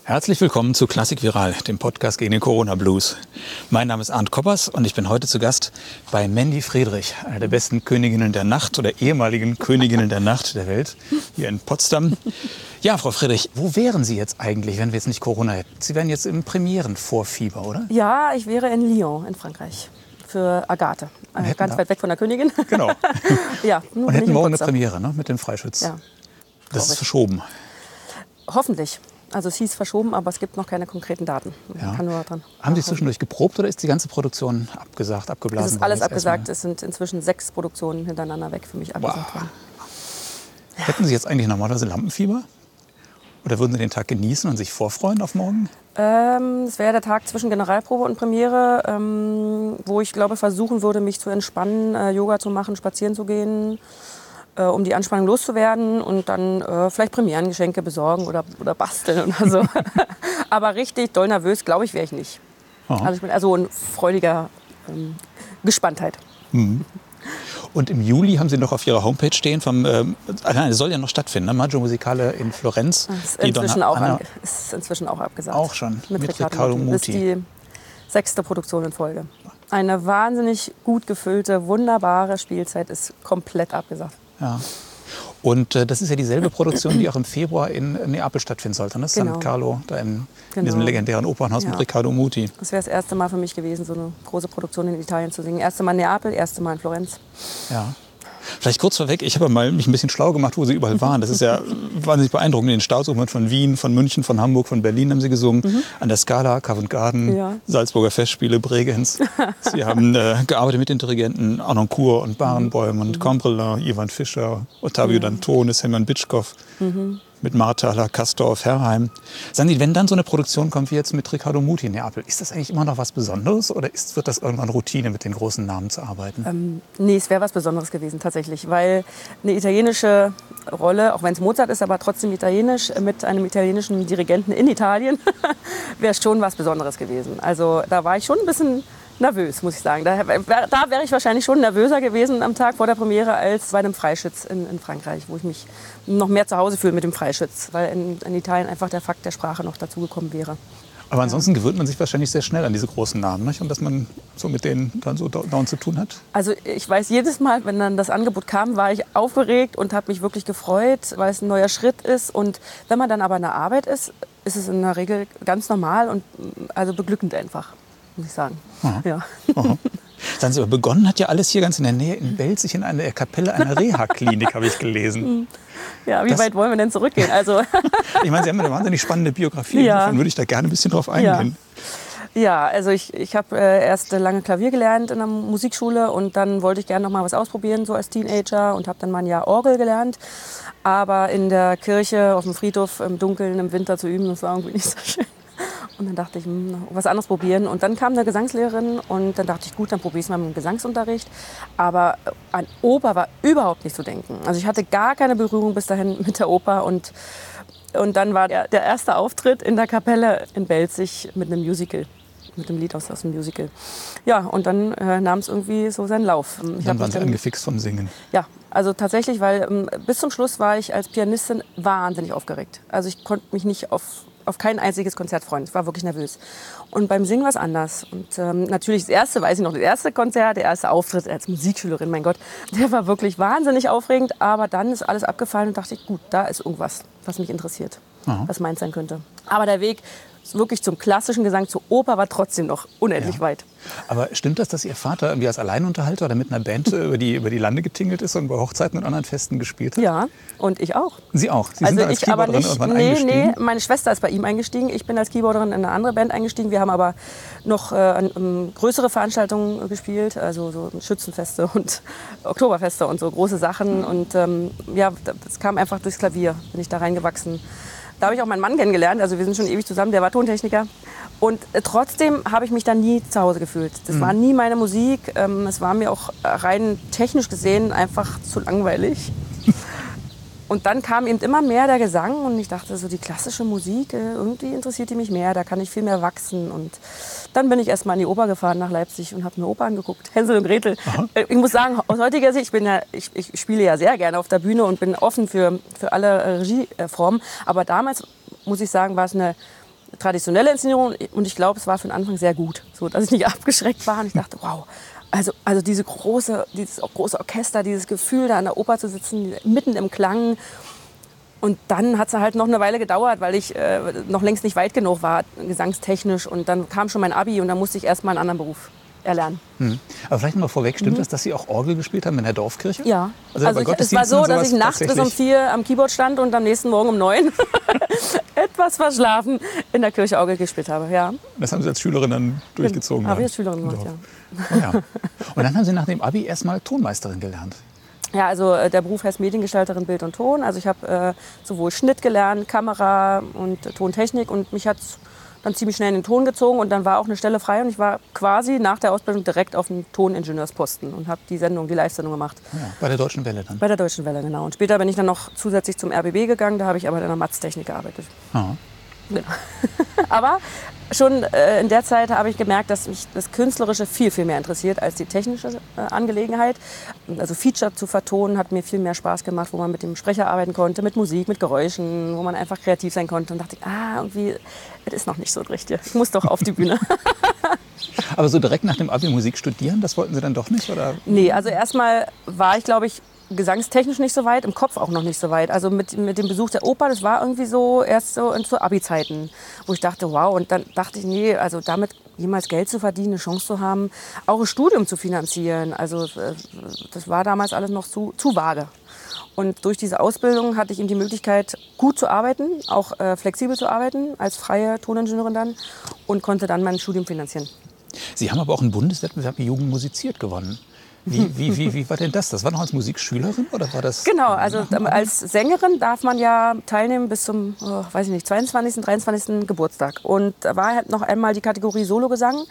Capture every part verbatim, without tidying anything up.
Herzlich willkommen zu Klassik Viral, dem Podcast gegen den Corona-Blues. Mein Name ist Arndt Koppers und ich bin heute zu Gast bei Mandy Friedrich, einer der besten Königinnen der Nacht oder ehemaligen Königinnen der Nacht der Welt, hier in Potsdam. Ja, Frau Friedrich, wo wären Sie jetzt eigentlich, wenn wir jetzt nicht Corona hätten? Sie wären jetzt im Premierenvorfieber, oder? Ja, ich wäre in Lyon in Frankreich für Agathe. Äh, ganz weit weg von der Königin. Genau. Ja, und hätten morgen eine Premiere, ne, mit dem Freischütz. Ja. Das ist verschoben. Hoffentlich. Also es hieß verschoben, aber es gibt noch keine konkreten Daten. Ja. Kann nur dran Haben Sie zwischendurch geprobt oder ist die ganze Produktion abgesagt, abgeblasen? Es ist alles worden abgesagt. Es sind inzwischen sechs Produktionen hintereinander weg für mich abgesagt worden. Ja. Hätten Sie jetzt eigentlich normalerweise Lampenfieber? Oder würden Sie den Tag genießen und sich vorfreuen auf morgen? Ähm, es wäre der Tag zwischen Generalprobe und Premiere, ähm, wo ich glaube versuchen würde, mich zu entspannen, äh, Yoga zu machen, spazieren zu gehen, äh, um die Anspannung loszuwerden und dann äh, vielleicht Premierengeschenke besorgen oder, oder basteln oder so. Aber richtig doll nervös, glaube ich, wäre ich nicht. Aha. Also ich bin also in freudiger ähm, Gespanntheit. Mhm. Und im Juli haben Sie noch auf Ihrer Homepage stehen, vom, ähm, nein, es soll ja noch stattfinden, ne? Maggio Musicale in Florenz. Ist inzwischen, auch ange- ist inzwischen auch abgesagt. Auch schon, mit, mit Riccardo, Riccardo Muti. Das ist Muti. die sechste Produktion in Folge. Eine wahnsinnig gut gefüllte, wunderbare Spielzeit ist komplett abgesagt. Ja. Und äh, das ist ja dieselbe Produktion, die auch im Februar in Neapel stattfinden sollte, ne? Genau. San Carlo, da im, Genau. in diesem legendären Opernhaus Ja. mit Riccardo Muti. Das wäre das erste Mal für mich gewesen, so eine große Produktion in Italien zu singen. Erste Mal in Neapel, erste Mal in Florenz. Ja. Vielleicht kurz vorweg, ich habe mal mich ein bisschen schlau gemacht, wo Sie überall waren. Das ist ja wahnsinnig beeindruckend. In den Staatsopern von Wien, von München, von Hamburg, von Berlin haben Sie gesungen. Mhm. An der Scala, Covent Garden, Ja. Salzburger Festspiele, Bregenz. Sie haben äh, gearbeitet mit den Dirigenten Arnoncourt und Barenboim und Combrelin, Ivan Fischer, Ottavio Ja. Dantonis, Hermann Bitschkow. Mhm. Mit Marthaler, Castorf, Herrheim. Sagen Sie, wenn dann so eine Produktion kommt wie jetzt mit Riccardo Muti in Neapel, ist das eigentlich immer noch was Besonderes oder ist, wird das irgendwann Routine, mit den großen Namen zu arbeiten? Ähm, nee, es wäre was Besonderes gewesen tatsächlich, weil eine italienische Rolle, auch wenn es Mozart ist, aber trotzdem italienisch, mit einem italienischen Dirigenten in Italien, wäre schon was Besonderes gewesen. Also da war ich schon ein bisschen nervös, muss ich sagen. Da, da wäre ich wahrscheinlich schon nervöser gewesen am Tag vor der Premiere als bei einem Freischütz in, in Frankreich, wo ich mich noch mehr zu Hause fühle mit dem Freischütz, weil in, in Italien einfach der Fakt der Sprache noch dazugekommen wäre. Aber ansonsten gewöhnt man sich wahrscheinlich sehr schnell an diese großen Namen, nicht? Und dass man so mit denen dann so dauernd zu tun hat. Also ich weiß, jedes Mal, wenn dann das Angebot kam, war ich aufgeregt und habe mich wirklich gefreut, weil es ein neuer Schritt ist. Und wenn man dann aber in der Arbeit ist, ist es in der Regel ganz normal und also beglückend einfach, muss ich sagen. Aha. Ja. Aha. Sagen Sie, aber begonnen hat ja alles hier ganz in der Nähe in Belzig in einer Kapelle einer Reha-Klinik, habe ich gelesen. Ja, wie Das- weit wollen wir denn zurückgehen? Also Ich meine, Sie haben eine wahnsinnig spannende Biografie, Ja. insofern würde ich da gerne ein bisschen drauf eingehen. ja, also ich, ich habe äh, erst lange Klavier gelernt in der Musikschule und dann wollte ich gerne noch mal was ausprobieren, so als Teenager, und habe dann mal ein Jahr Orgel gelernt. Aber in der Kirche, auf dem Friedhof, im Dunkeln, im Winter zu üben, das war irgendwie nicht so schön. Und dann dachte ich, hm, was anderes probieren. Und dann kam eine Gesangslehrerin und dann dachte ich, gut, dann probiere ich es mal mit dem Gesangsunterricht. Aber an Oper war überhaupt nicht zu denken. Also ich hatte gar keine Berührung bis dahin mit der Oper. Und, und dann war der, der erste Auftritt in der Kapelle in Belzig mit einem Musical. Mit dem Lied aus, aus dem Musical. Ja, und dann äh, nahm es irgendwie so seinen Lauf. Ich Dann hab waren mich Sie angefixt vom Singen. Ja, also tatsächlich, weil ähm, bis zum Schluss war ich als Pianistin wahnsinnig aufgeregt. Also ich konnte mich nicht auf, auf kein einziges Konzert freuen. Ich war wirklich nervös. Und beim Singen war es anders. Und ähm, natürlich das erste, weiß ich noch, das erste Konzert, der erste Auftritt als Musikschülerin, mein Gott, der war wirklich wahnsinnig aufregend. Aber dann ist alles abgefallen und dachte ich, gut, da ist irgendwas, was mich interessiert, Aha. was meins sein könnte. Aber der Weg wirklich zum klassischen Gesang, zur Oper, war trotzdem noch unendlich Ja. weit. Aber stimmt das, dass Ihr Vater irgendwie als Alleinunterhalter oder mit einer Band äh, über die, über die Lande getingelt ist und bei Hochzeiten und anderen Festen gespielt hat? Ja, und ich auch. Sie auch? Sie sind Also da als ich aber Keyboarderin nicht, irgendwann nee, eingestiegen? nee, meine Schwester ist bei ihm eingestiegen. Ich bin als Keyboarderin in eine andere Band eingestiegen. Wir haben aber noch äh, an, um, größere Veranstaltungen gespielt, also so Schützenfeste und Oktoberfeste und so große Sachen. Und ähm, ja, das kam einfach durchs Klavier, bin ich da reingewachsen. Da habe ich auch meinen Mann kennengelernt, also wir sind schon ewig zusammen, der war Tontechniker. Und äh, trotzdem habe ich mich da nie zu Hause gefühlt. Das Mhm. war nie meine Musik. Ähm, es war mir auch rein technisch gesehen einfach zu langweilig. Und dann kam eben immer mehr der Gesang und ich dachte, so die klassische Musik, äh, irgendwie interessiert die mich mehr, da kann ich viel mehr wachsen. Und dann bin ich erst mal in die Oper gefahren nach Leipzig und habe mir Oper angeguckt, Hänsel und Gretel. Äh, ich muss sagen, aus heutiger Sicht, ich, bin ja, ich, ich spiele ja sehr gerne auf der Bühne und bin offen für, für alle äh, Regieformen. Aber damals, muss ich sagen, war es eine traditionelle Inszenierung und ich glaube, es war für den Anfang sehr gut, so dass ich nicht abgeschreckt war und ich dachte, wow, also, also diese große, dieses große Orchester, dieses Gefühl, da an der Oper zu sitzen, mitten im Klang. Und dann hat es halt noch eine Weile gedauert, weil ich äh, noch längst nicht weit genug war, gesangstechnisch. Und dann kam schon mein Abi und dann musste ich erst mal einen anderen Beruf erlernen. Hm. Aber vielleicht noch mal vorweg, stimmt mhm. das, dass Sie auch Orgel gespielt haben in der Dorfkirche? Ja. Also, also ich, es war so, dass ich nachts bis um vier am Keyboard stand und am nächsten Morgen um neun etwas verschlafen in der Kirche Orgel gespielt habe. Ja. Das haben Sie als Schülerin dann durchgezogen? Habe ich als Schülerin gemacht, ja. Oh, ja. Und dann haben Sie nach dem Abi erst mal Tonmeisterin gelernt. Ja, also äh, der Beruf heißt Mediengestalterin Bild und Ton. Also ich habe äh, sowohl Schnitt gelernt, Kamera und äh, Tontechnik und mich hat es dann ziemlich schnell in den Ton gezogen und dann war auch eine Stelle frei und ich war quasi nach der Ausbildung direkt auf dem Toningenieursposten und habe die Sendung, die Live-Sendung gemacht. Ja, bei der Deutschen Welle dann? Bei der Deutschen Welle, genau. Und später bin ich dann noch zusätzlich zum R B B gegangen, da habe ich aber in der Matztechnik gearbeitet. Aha. Genau. Aber schon äh, in der Zeit habe ich gemerkt, dass mich das Künstlerische viel, viel mehr interessiert als die technische äh, Angelegenheit. Also Feature zu vertonen hat mir viel mehr Spaß gemacht, wo man mit dem Sprecher arbeiten konnte, mit Musik, mit Geräuschen, wo man einfach kreativ sein konnte. Und dachte ich, ah, irgendwie, das ist noch nicht so richtig. Ich muss doch auf die Bühne. Aber so direkt nach dem Abi Musik studieren, das wollten Sie dann doch nicht? Oder? Nee, also erstmal war ich, glaube ich, gesangstechnisch nicht so weit, im Kopf auch noch nicht so weit. Also mit, mit dem Besuch der Oper, das war irgendwie so erst so in so Abi-Zeiten, wo ich dachte, wow. Und dann dachte ich, nee, also damit jemals Geld zu verdienen, eine Chance zu haben, auch ein Studium zu finanzieren. Also das war damals alles noch zu, zu vage. Und durch diese Ausbildung hatte ich eben die Möglichkeit, gut zu arbeiten, auch äh, flexibel zu arbeiten, als freie Toningenieurin dann und konnte dann mein Studium finanzieren. Sie haben aber auch einen Bundeswettbewerb Jugend musiziert gewonnen. Wie, wie, wie, wie war denn das? Das war noch als Musikschülerin oder war das? Genau, also als Sängerin darf man ja teilnehmen bis zum, oh, weiß ich nicht, zweiundzwanzigsten, dreiundzwanzigsten Geburtstag. Und da war halt noch einmal die Kategorie Sologesang.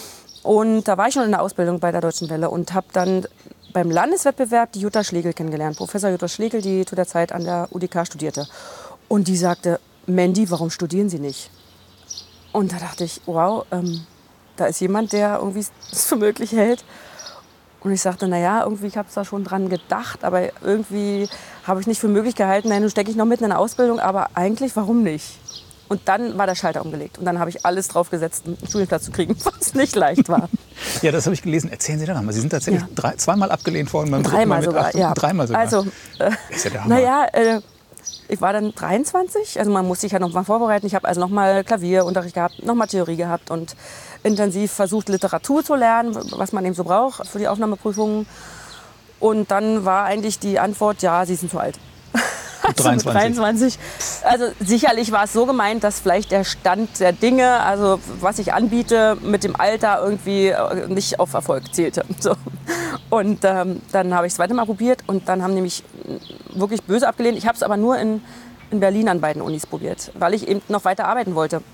Und da war ich schon in der Ausbildung bei der Deutschen Welle und habe dann beim Landeswettbewerb die Jutta Schlegel kennengelernt. Professor Jutta Schlegel, die zu der Zeit an der U D K studierte. Und die sagte, Mandy, warum studieren Sie nicht? Und da dachte ich, wow, ähm, da ist jemand, der irgendwie es für möglich hält. Und ich sagte, naja, irgendwie, ich habe da schon dran gedacht, aber irgendwie habe ich nicht für möglich gehalten, nein, nun stecke ich noch mitten in der Ausbildung, aber eigentlich, warum nicht? Und dann war der Schalter umgelegt und dann habe ich alles drauf gesetzt, einen Studienplatz zu kriegen, was nicht leicht war. Ja, das habe ich gelesen. Erzählen Sie doch mal. Sie sind tatsächlich ja. drei, zweimal abgelehnt worden. Beim dreimal sogar, Achtung, ja. Dreimal sogar. Also, äh, ist ja der Hammer. Naja, äh, ich war dann dreiundzwanzig, also man musste sich ja noch mal vorbereiten. Ich habe also noch mal Klavierunterricht gehabt, noch mal Theorie gehabt und intensiv versucht, Literatur zu lernen, was man eben so braucht für die Aufnahmeprüfungen. Und dann war eigentlich die Antwort, ja, Sie sind zu alt. Also dreiundzwanzig. dreiundzwanzig. Also sicherlich war es so gemeint, dass vielleicht der Stand der Dinge, also was ich anbiete, mit dem Alter irgendwie nicht auf Erfolg zählte. So. Und ähm, dann habe ich es zweite Mal probiert und dann haben die mich wirklich böse abgelehnt. Ich habe es aber nur in, in Berlin an beiden Unis probiert, weil ich eben noch weiter arbeiten wollte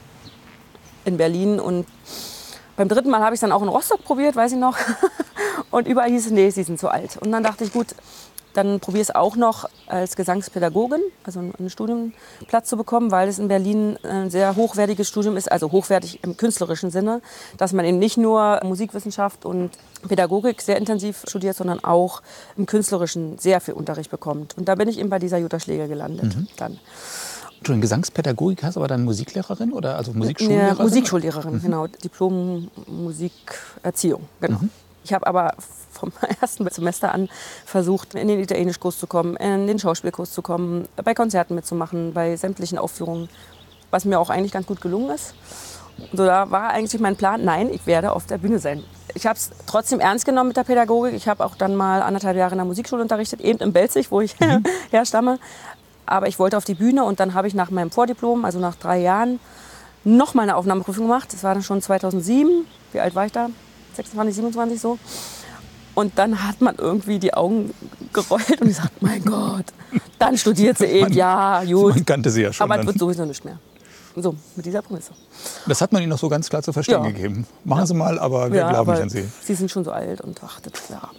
in Berlin. Und beim dritten Mal habe ich es dann auch in Rostock probiert, weiß ich noch. Und überall hieß es, nee, Sie sind zu alt. Und dann dachte ich, gut, dann probiere ich es auch noch als Gesangspädagogin, also einen Studienplatz zu bekommen, weil es in Berlin ein sehr hochwertiges Studium ist, also hochwertig im künstlerischen Sinne, dass man eben nicht nur Musikwissenschaft und Pädagogik sehr intensiv studiert, sondern auch im Künstlerischen sehr viel Unterricht bekommt. Und da bin ich eben bei dieser Jutta Schlegel gelandet. Mhm. Dann. Entschuldigung, Gesangspädagogik heißt aber dann Musiklehrerin oder also Musikschullehrerin? Ja, Musikschullehrerin, mhm. genau. Diplom Musikerziehung, genau. Mhm. Ich habe aber vom ersten Semester an versucht, in den Italienischkurs zu kommen, in den Schauspielkurs zu kommen, bei Konzerten mitzumachen, bei sämtlichen Aufführungen, was mir auch eigentlich ganz gut gelungen ist. So, da war eigentlich mein Plan, nein, ich werde auf der Bühne sein. Ich habe es trotzdem ernst genommen mit der Pädagogik. Ich habe auch dann mal anderthalb Jahre in der Musikschule unterrichtet, eben in Belzig, wo ich mhm. herstamme. Aber ich wollte auf die Bühne und dann habe ich nach meinem Vordiplom, also nach drei Jahren, noch mal eine Aufnahmeprüfung gemacht. Das war dann schon zweitausendsieben. Wie alt war ich da? sechsundzwanzig, siebenundzwanzig so. Und dann hat man irgendwie die Augen gerollt und gesagt, mein Gott, dann studiert sie eben, man, ja, gut. Man kannte sie ja schon. Aber es wird sowieso nicht mehr. So, mit dieser Prämisse. Das hat man Ihnen noch so ganz klar zu verstehen ja. gegeben. Machen ja. Sie mal, aber wir ja, glauben nicht an Sie. Sie sind schon so alt und ach, das, ja,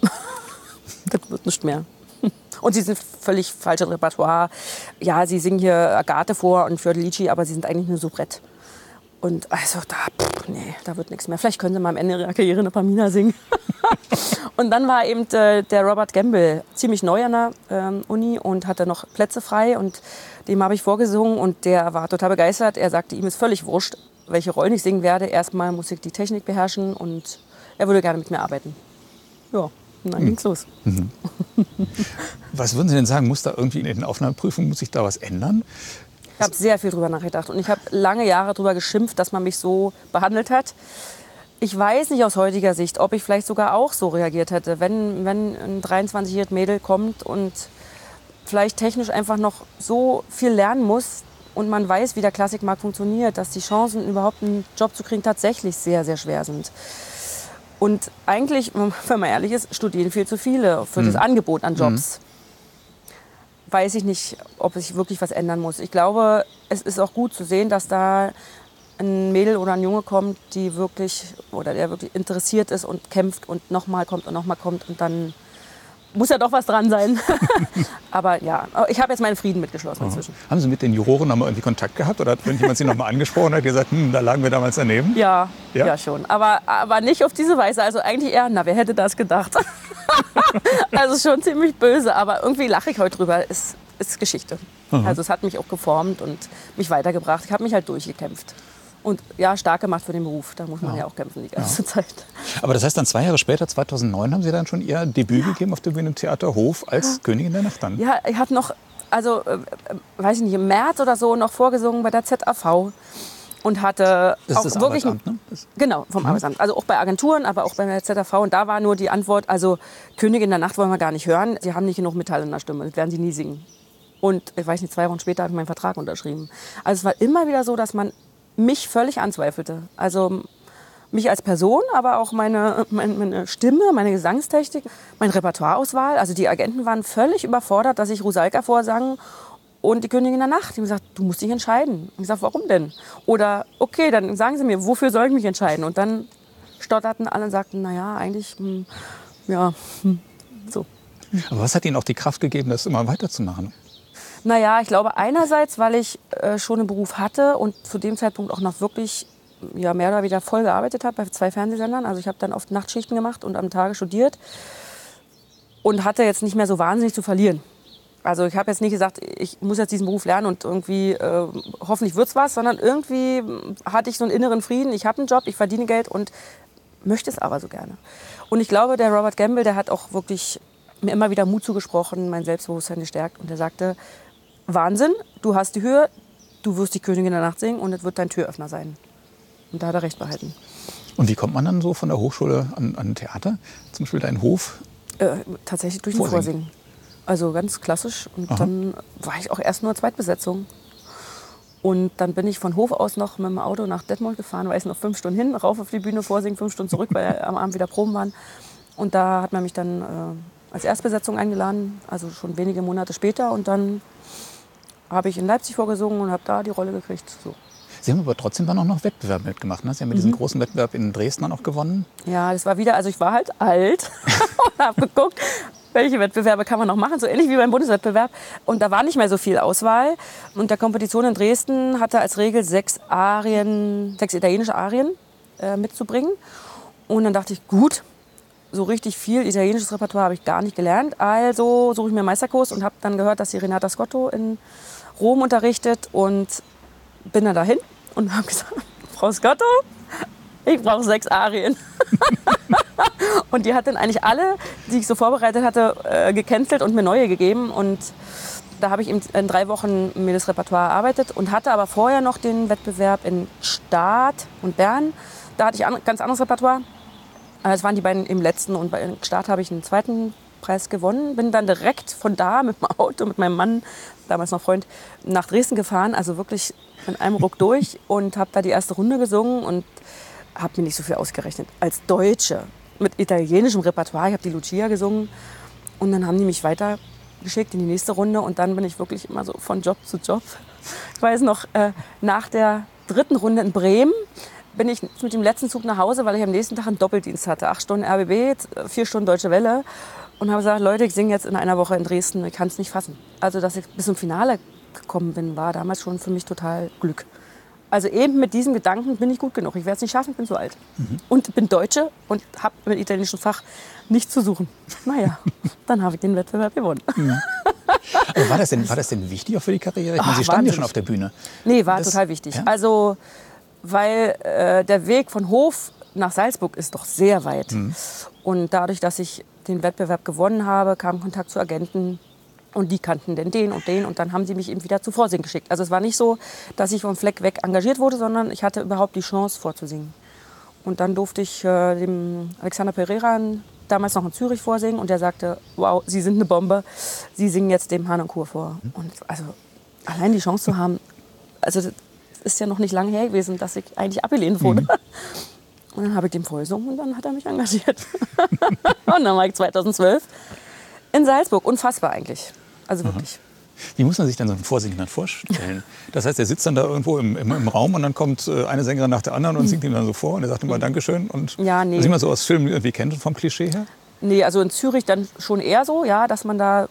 das wird nicht mehr. Und sie sind völlig falsches Repertoire. Ja, sie singen hier Agathe vor und Fiordalici, aber sie sind eigentlich nur Soubrette. Und also da, pff, nee, da wird nichts mehr. Vielleicht können sie mal am Ende ihrer Karriere eine Pamina singen. Und dann war eben äh, der Robert Gamble ziemlich neu an der ähm, Uni und hatte noch Plätze frei. Und dem habe ich vorgesungen und der war total begeistert. Er sagte, ihm ist völlig wurscht, welche Rollen ich singen werde. Erstmal muss ich die Technik beherrschen und er würde gerne mit mir arbeiten. Ja, und dann mhm. ging's los. Mhm. Was würden Sie denn sagen, muss da irgendwie in den Aufnahmeprüfungen, muss sich da was ändern? Ich habe sehr viel drüber nachgedacht und ich habe lange Jahre darüber geschimpft, dass man mich so behandelt hat. Ich weiß nicht aus heutiger Sicht, ob ich vielleicht sogar auch so reagiert hätte, wenn, wenn ein dreiundzwanzigjähriges Mädel kommt und vielleicht technisch einfach noch so viel lernen muss und man weiß, wie der Klassikmarkt funktioniert, dass die Chancen, überhaupt einen Job zu kriegen, tatsächlich sehr, sehr schwer sind. Und eigentlich, wenn man ehrlich ist, studieren viel zu viele für mhm. das Angebot an Jobs. Mhm. Weiß ich nicht, ob sich wirklich was ändern muss. Ich glaube, es ist auch gut zu sehen, dass da ein Mädel oder ein Junge kommt, die wirklich oder der wirklich interessiert ist und kämpft und nochmal kommt und nochmal kommt und dann muss ja doch was dran sein. Aber ja, ich habe jetzt meinen Frieden mitgeschlossen inzwischen. Haben Sie mit den Juroren noch mal irgendwie Kontakt gehabt oder hat irgendjemand Sie noch mal angesprochen und hat gesagt, hm, da lagen wir damals daneben? Ja, ja, ja schon. Aber, aber nicht auf diese Weise. Also eigentlich eher, na, wer hätte das gedacht? Also schon ziemlich böse, aber irgendwie lache ich heute drüber. Es ist Geschichte. Mhm. Also es hat mich auch geformt und mich weitergebracht. Ich habe mich halt durchgekämpft. Und ja, stark gemacht für den Beruf. Da muss man ja, ja auch kämpfen die ganze ja. Zeit. Aber das heißt, dann zwei Jahre später, zweitausendneun, haben Sie dann schon Ihr Debüt ja. gegeben auf dem Wiener Theater Hof als ja. Königin der Nacht dann? Ja, ich habe noch, also, äh, weiß ich nicht, im März oder so noch vorgesungen bei der Z A V. Und hatte das auch ist das wirklich Arbeitsamt, ne? Das genau, vom mhm. Arbeitsamt. Also auch bei Agenturen, aber auch bei der Z A V. Und da war nur die Antwort, also Königin der Nacht wollen wir gar nicht hören. Sie haben nicht genug Metall in der Stimme, das werden Sie nie singen. Und ich weiß nicht, zwei Wochen später habe ich meinen Vertrag unterschrieben. Also es war immer wieder so, dass man mich völlig anzweifelte. Also mich als Person, aber auch meine, meine, meine Stimme, meine Gesangstechnik, meine Repertoireauswahl. Also die Agenten waren völlig überfordert, dass ich Rusalka vorsang und die Königin der Nacht. Die haben gesagt, du musst dich entscheiden. Und ich gesagt, warum denn? Oder okay, dann sagen Sie mir, wofür soll ich mich entscheiden? Und dann stotterten alle und sagten, naja, eigentlich, hm, ja, hm, so. Aber was hat Ihnen auch die Kraft gegeben, das immer weiterzumachen? Naja, ich glaube einerseits, weil ich äh, schon einen Beruf hatte und zu dem Zeitpunkt auch noch wirklich ja, mehr oder weniger voll gearbeitet habe bei zwei Fernsehsendern. Also ich habe dann oft Nachtschichten gemacht und am Tage studiert und hatte jetzt nicht mehr so wahnsinnig zu verlieren. Also ich habe jetzt nicht gesagt, ich muss jetzt diesen Beruf lernen und irgendwie äh, hoffentlich wird's was, sondern irgendwie hatte ich so einen inneren Frieden. Ich habe einen Job, ich verdiene Geld und möchte es aber so gerne. Und ich glaube, der Robert Gamble, der hat auch wirklich mir immer wieder Mut zugesprochen, mein Selbstbewusstsein gestärkt. Und er sagte, Wahnsinn, du hast die Höhe, du wirst die Königin der Nacht singen und es wird dein Türöffner sein. Und da hat er recht behalten. Und wie kommt man dann so von der Hochschule an, an ein Theater, zum Beispiel deinen Hof? Äh, tatsächlich durch ein Vorsingen. Vorsingen. Also ganz klassisch. Und Aha. dann war ich auch erst nur Zweitbesetzung. Und dann bin ich von Hof aus noch mit dem Auto nach Detmold gefahren, war ich noch fünf Stunden hin, rauf auf die Bühne, vorsingen, fünf Stunden zurück, weil am Abend wieder Proben waren. Und da hat man mich dann äh, als Erstbesetzung eingeladen, also schon wenige Monate später. Und dann habe ich in Leipzig vorgesungen und habe da die Rolle gekriegt. So. Sie haben aber trotzdem dann auch noch Wettbewerb mitgemacht, ne? Sie haben mit mhm. diesem großen Wettbewerb in Dresden dann auch gewonnen. Ja, das war wieder, also ich war halt alt und habe geguckt, welche Wettbewerbe kann man noch machen, so ähnlich wie beim Bundeswettbewerb. Und da war nicht mehr so viel Auswahl. Und der Kompetition in Dresden hatte als Regel sechs Arien, sechs italienische Arien äh, mitzubringen. Und dann dachte ich, gut, so richtig viel italienisches Repertoire habe ich gar nicht gelernt. Also suche ich mir einen Meisterkurs und habe dann gehört, dass die Renata Scotto in Rom unterrichtet. Und bin dann dahin und habe gesagt, Frau Scotto, ich brauche sechs Arien. Und die hat dann eigentlich alle, die ich so vorbereitet hatte, äh, gecancelt und mir neue gegeben. Und da habe ich in, in drei Wochen mir das Repertoire erarbeitet und hatte aber vorher noch den Wettbewerb in Stade und Bern. Da hatte ich ein ganz anderes Repertoire. Das waren die beiden im letzten und bei Stade habe ich einen zweiten Preis gewonnen. Bin dann direkt von da mit dem Auto, mit meinem Mann, damals noch Freund, nach Dresden gefahren. Also wirklich in einem Ruck durch und habe da die erste Runde gesungen und habe mir nicht so viel ausgerechnet. Als Deutsche mit italienischem Repertoire, ich habe die Lucia gesungen und dann haben die mich weitergeschickt in die nächste Runde und dann bin ich wirklich immer so von Job zu Job. Ich weiß noch, äh, nach der dritten Runde in Bremen bin ich mit dem letzten Zug nach Hause, weil ich am nächsten Tag einen Doppeldienst hatte. Acht Stunden R B B, vier Stunden Deutsche Welle. Und habe gesagt, Leute, ich singe jetzt in einer Woche in Dresden. Ich kann es nicht fassen. Also, dass ich bis zum Finale gekommen bin, war damals schon für mich total Glück. Also eben mit diesem Gedanken bin ich gut genug. Ich werde es nicht schaffen, ich bin zu alt. Mhm. Und bin Deutsche und habe mit italienischem Fach nichts zu suchen. Naja, dann habe ich den Wettbewerb gewonnen. Mhm. Aber war das, denn, war das denn wichtig auch für die Karriere? Ich meine, Sie standen ja schon auf der Bühne. Nee, war das, total wichtig. Ja? Also, weil äh, der Weg von Hof nach Salzburg ist doch sehr weit. Mhm. Und dadurch, dass ich den Wettbewerb gewonnen habe, kam Kontakt zu Agenten. Und die kannten denn den und den. Und dann haben sie mich eben wieder zu Vorsingen geschickt. Also es war nicht so, dass ich vom Fleck weg engagiert wurde, sondern ich hatte überhaupt die Chance vorzusingen. Und dann durfte ich äh, dem Alexander Pereira damals noch in Zürich vorsingen. Und der sagte, wow, Sie sind eine Bombe. Sie singen jetzt dem Hahn und Kur vor. Und also allein die Chance zu haben, also das ist ja noch nicht lange her gewesen, dass ich eigentlich abgelehnt wurde. Mhm. Und dann habe ich dem vorgesungen und dann hat er mich engagiert. Und dann war ich zweitausendzwölf in Salzburg. Unfassbar eigentlich. Also wirklich. Aha. Wie muss man sich denn so einen Vorsingen dann vorstellen? Das heißt, er sitzt dann da irgendwo im, im, im Raum und dann kommt eine Sängerin nach der anderen und singt ihm dann so vor und er sagt immer Dankeschön. Und ja, nee. Was man so aus Filmen irgendwie kennt, vom Klischee her? Nee, also in Zürich dann schon eher so, ja, dass man da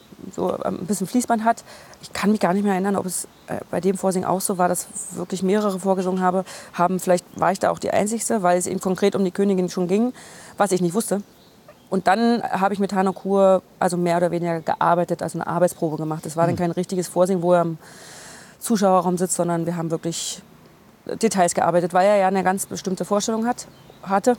so ein bisschen Fließband hat. Ich kann mich gar nicht mehr erinnern, ob es bei dem Vorsingen auch so war, dass wirklich mehrere vorgesungen habe, haben. Vielleicht war ich da auch die Einzige, weil es eben konkret um die Königin schon ging, was ich nicht wusste. Und dann habe ich mit Hahn und Kur also mehr oder weniger gearbeitet, also eine Arbeitsprobe gemacht. Es war dann kein richtiges Vorsingen, wo er im Zuschauerraum sitzt, sondern wir haben wirklich Details gearbeitet, weil er ja eine ganz bestimmte Vorstellung hat, hatte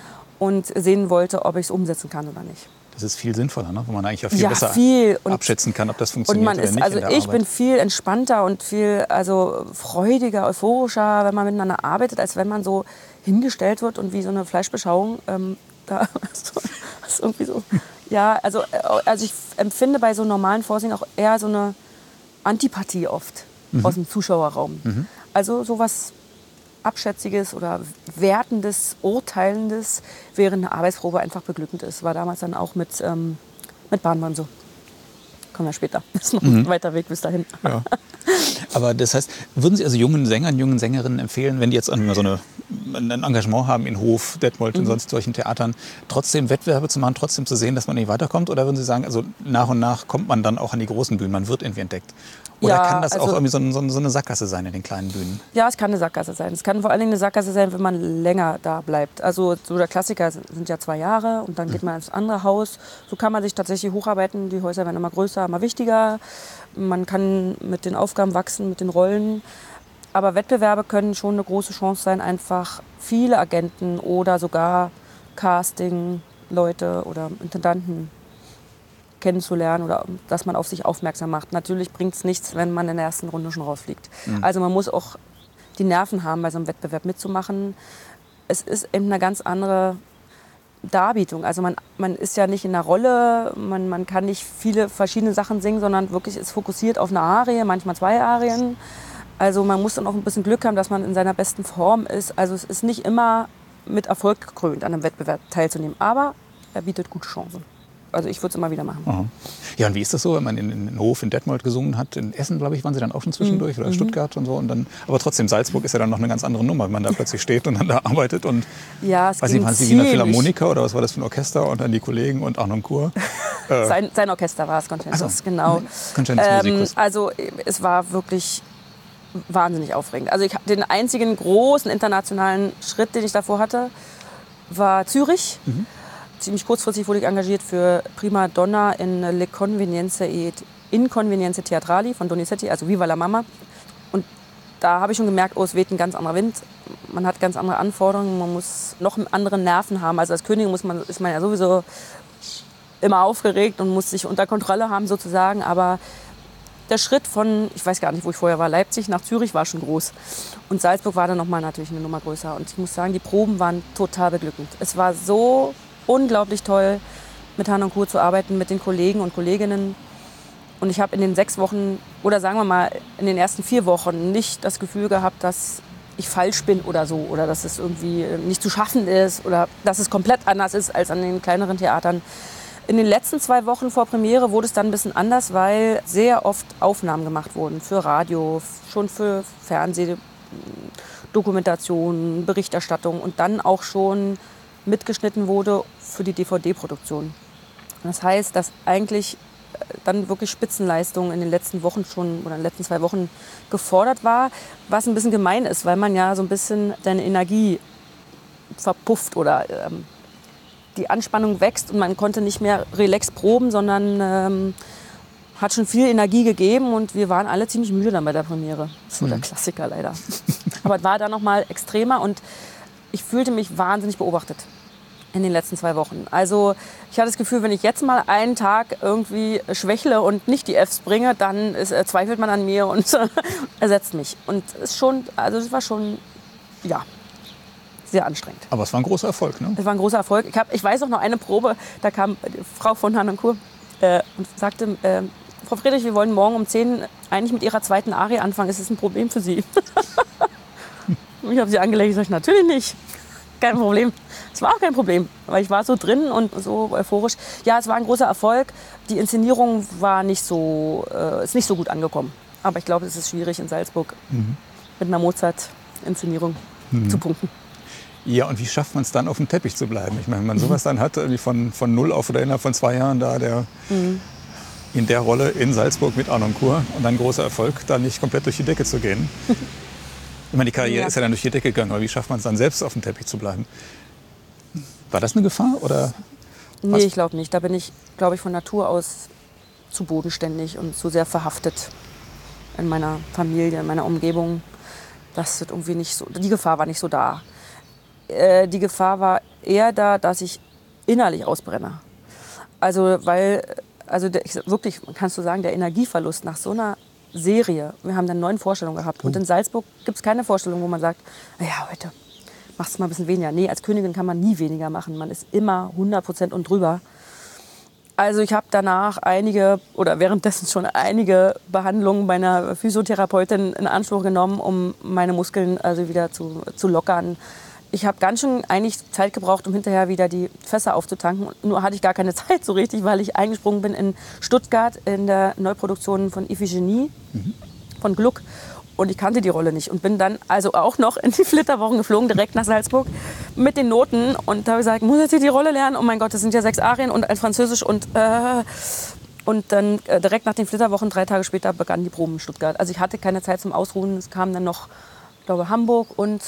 und sehen wollte, ob ich es umsetzen kann oder nicht. Das ist viel sinnvoller, ne? Wo man eigentlich auch viel ja, besser viel. Und, abschätzen kann, ob das funktioniert und man oder ist, nicht. Also in der ich Arbeit. bin viel entspannter und viel also freudiger, euphorischer, wenn man miteinander arbeitet, als wenn man so hingestellt wird und wie so eine Fleischbeschauung ähm, da so, das ist irgendwie so. Ja, also, also ich empfinde bei so normalen Vorsingen auch eher so eine Antipathie oft mhm. aus dem Zuschauerraum. Mhm. Also sowas Abschätziges oder Wertendes, Urteilendes, während eine Arbeitsprobe einfach beglückend ist. War damals dann auch mit, ähm, mit Bahnbahn so. Kommen wir später. Das ist noch ein mhm. weiter Weg bis dahin. Ja. Aber das heißt, würden Sie also jungen Sängern, jungen Sängerinnen empfehlen, wenn die jetzt so eine, ein Engagement haben in Hof, Detmold und mhm. sonst solchen Theatern, trotzdem Wettbewerbe zu machen, trotzdem zu sehen, dass man nicht weiterkommt? Oder würden Sie sagen, also nach und nach kommt man dann auch an die großen Bühnen, man wird irgendwie entdeckt? Oder ja, kann das also, auch irgendwie so, so, so eine Sackgasse sein in den kleinen Bühnen? Ja, es kann eine Sackgasse sein. Es kann vor allen Dingen eine Sackgasse sein, wenn man länger da bleibt. Also so der Klassiker sind ja zwei Jahre und dann geht man ins andere Haus. So kann man sich tatsächlich hocharbeiten. Die Häuser werden immer größer, immer wichtiger. Man kann mit den Aufgaben wachsen, mit den Rollen. Aber Wettbewerbe können schon eine große Chance sein, einfach viele Agenten oder sogar Casting-Leute oder Intendanten kennenzulernen oder dass man auf sich aufmerksam macht. Natürlich bringt es nichts, wenn man in der ersten Runde schon rausfliegt. Mhm. Also man muss auch die Nerven haben, bei so einem Wettbewerb mitzumachen. Es ist eben eine ganz andere Darbietung. Also man, man ist ja nicht in einer Rolle, man, man kann nicht viele verschiedene Sachen singen, sondern wirklich ist fokussiert auf eine Arie, manchmal zwei Arien. Also man muss dann auch ein bisschen Glück haben, dass man in seiner besten Form ist. Also es ist nicht immer mit Erfolg gekrönt, an einem Wettbewerb teilzunehmen, aber er bietet gute Chancen. Also ich würde es immer wieder machen. Aha. Ja, und wie ist das so, wenn man in, in Hof in Detmold gesungen hat? In Essen, glaube ich, waren Sie dann auch schon zwischendurch mhm. oder in Stuttgart und so. Und dann, aber trotzdem, Salzburg ist ja dann noch eine ganz andere Nummer, wenn man da plötzlich steht und dann da arbeitet. Und, ja, es weiß ich, waren Sie Wiener Philharmoniker oder was war das für ein Orchester? Und dann die Kollegen und Hahn und Kur? äh. sein, sein Orchester war es, Concentus, also, genau. Ähm, also es war wirklich wahnsinnig aufregend. Also ich, den einzigen großen internationalen Schritt, den ich davor hatte, war Zürich. Mhm. Ziemlich kurzfristig wurde ich engagiert für Prima Donna in Le Convenienze e Inconvenienze Teatrali von Donizetti, also Viva la Mama. Und da habe ich schon gemerkt, oh, es weht ein ganz anderer Wind. Man hat ganz andere Anforderungen, man muss noch andere Nerven haben. Also als Königin muss man, ist man ja sowieso immer aufgeregt und muss sich unter Kontrolle haben sozusagen. Aber der Schritt von, ich weiß gar nicht, wo ich vorher war, Leipzig nach Zürich war schon groß. Und Salzburg war dann nochmal natürlich eine Nummer größer. Und ich muss sagen, die Proben waren total beglückend. Es war so unglaublich toll, mit Hahn und Kur zu arbeiten, mit den Kollegen und Kolleginnen. Und ich habe in den sechs Wochen, oder sagen wir mal, in den ersten vier Wochen nicht das Gefühl gehabt, dass ich falsch bin oder so. Oder dass es irgendwie nicht zu schaffen ist oder dass es komplett anders ist als an den kleineren Theatern. In den letzten zwei Wochen vor Premiere wurde es dann ein bisschen anders, weil sehr oft Aufnahmen gemacht wurden. Für Radio, schon für Fernsehdokumentation, Berichterstattung und dann auch schon mitgeschnitten wurde für die D V D-Produktion. Das heißt, dass eigentlich dann wirklich Spitzenleistung in den letzten Wochen schon oder in den letzten zwei Wochen gefordert war, was ein bisschen gemein ist, weil man ja so ein bisschen deine Energie verpufft oder ähm, die Anspannung wächst und man konnte nicht mehr relax proben, sondern ähm, hat schon viel Energie gegeben und wir waren alle ziemlich müde dann bei der Premiere. Das ist so mhm. der Klassiker leider. Aber es war dann noch mal extremer und ich fühlte mich wahnsinnig beobachtet in den letzten zwei Wochen. Also ich hatte das Gefühl, wenn ich jetzt mal einen Tag irgendwie schwächle und nicht die Fs bringe, dann ist, äh, zweifelt man an mir und ersetzt mich. Und es schon, also es war schon, ja, sehr anstrengend. Aber es war ein großer Erfolg, ne? Es war ein großer Erfolg. Ich, hab, ich weiß auch noch eine Probe, da kam die Frau von Hanankur äh, und sagte, äh, Frau Friedrich, wir wollen morgen um zehn eigentlich mit Ihrer zweiten Arie anfangen. Ist das ein Problem für Sie? Ich habe sie angelegt und gesagt, natürlich nicht. Kein Problem. Es war auch kein Problem, weil ich war so drin und so euphorisch. Ja, es war ein großer Erfolg. Die Inszenierung war nicht so, äh, ist nicht so gut angekommen. Aber ich glaube, es ist schwierig in Salzburg mhm. mit einer Mozart-Inszenierung mhm. zu punkten. Ja, und wie schafft man es dann, auf dem Teppich zu bleiben? Ich meine, wenn man sowas dann hat, irgendwie von, von null auf oder innerhalb von zwei Jahren da der, mhm. in der Rolle in Salzburg mit Harnoncourt und dann großer Erfolg, da nicht komplett durch die Decke zu gehen. Ich meine, die Karriere ja. ist ja dann durch die Decke gegangen, aber wie schafft man es dann selbst, auf dem Teppich zu bleiben? War das eine Gefahr? Oder nee, was? Ich glaube nicht. Da bin ich, glaube ich, von Natur aus zu bodenständig und zu sehr verhaftet in meiner Familie, in meiner Umgebung. Das wird irgendwie nicht so, die Gefahr war nicht so da. Äh, die Gefahr war eher da, dass ich innerlich ausbrenne. Also, weil, also der, wirklich, kannst du sagen, der Energieverlust nach so einer Serie. Wir haben dann neun Vorstellungen gehabt. Und in Salzburg gibt es keine Vorstellung, wo man sagt, ja, heute machst du mal ein bisschen weniger. Nee, als Königin kann man nie weniger machen. Man ist immer hundert Prozent und drüber. Also ich habe danach einige, oder währenddessen schon einige Behandlungen bei einer Physiotherapeutin in Anspruch genommen, um meine Muskeln also wieder zu, zu lockern. Ich habe ganz schön eigentlich Zeit gebraucht, um hinterher wieder die Fässer aufzutanken. Nur hatte ich gar keine Zeit so richtig, weil ich eingesprungen bin in Stuttgart in der Neuproduktion von Iphigenie, mhm. von Gluck. Und ich kannte die Rolle nicht und bin dann also auch noch in die Flitterwochen geflogen, direkt nach Salzburg mit den Noten. Und da habe ich gesagt, ich muss jetzt hier die Rolle lernen. Oh mein Gott, das sind ja sechs Arien und ein Französisch. Und, äh, und dann äh, direkt nach den Flitterwochen, drei Tage später, begannen die Proben in Stuttgart. Also ich hatte keine Zeit zum Ausruhen. Es kamen dann noch, ich glaube, Hamburg und...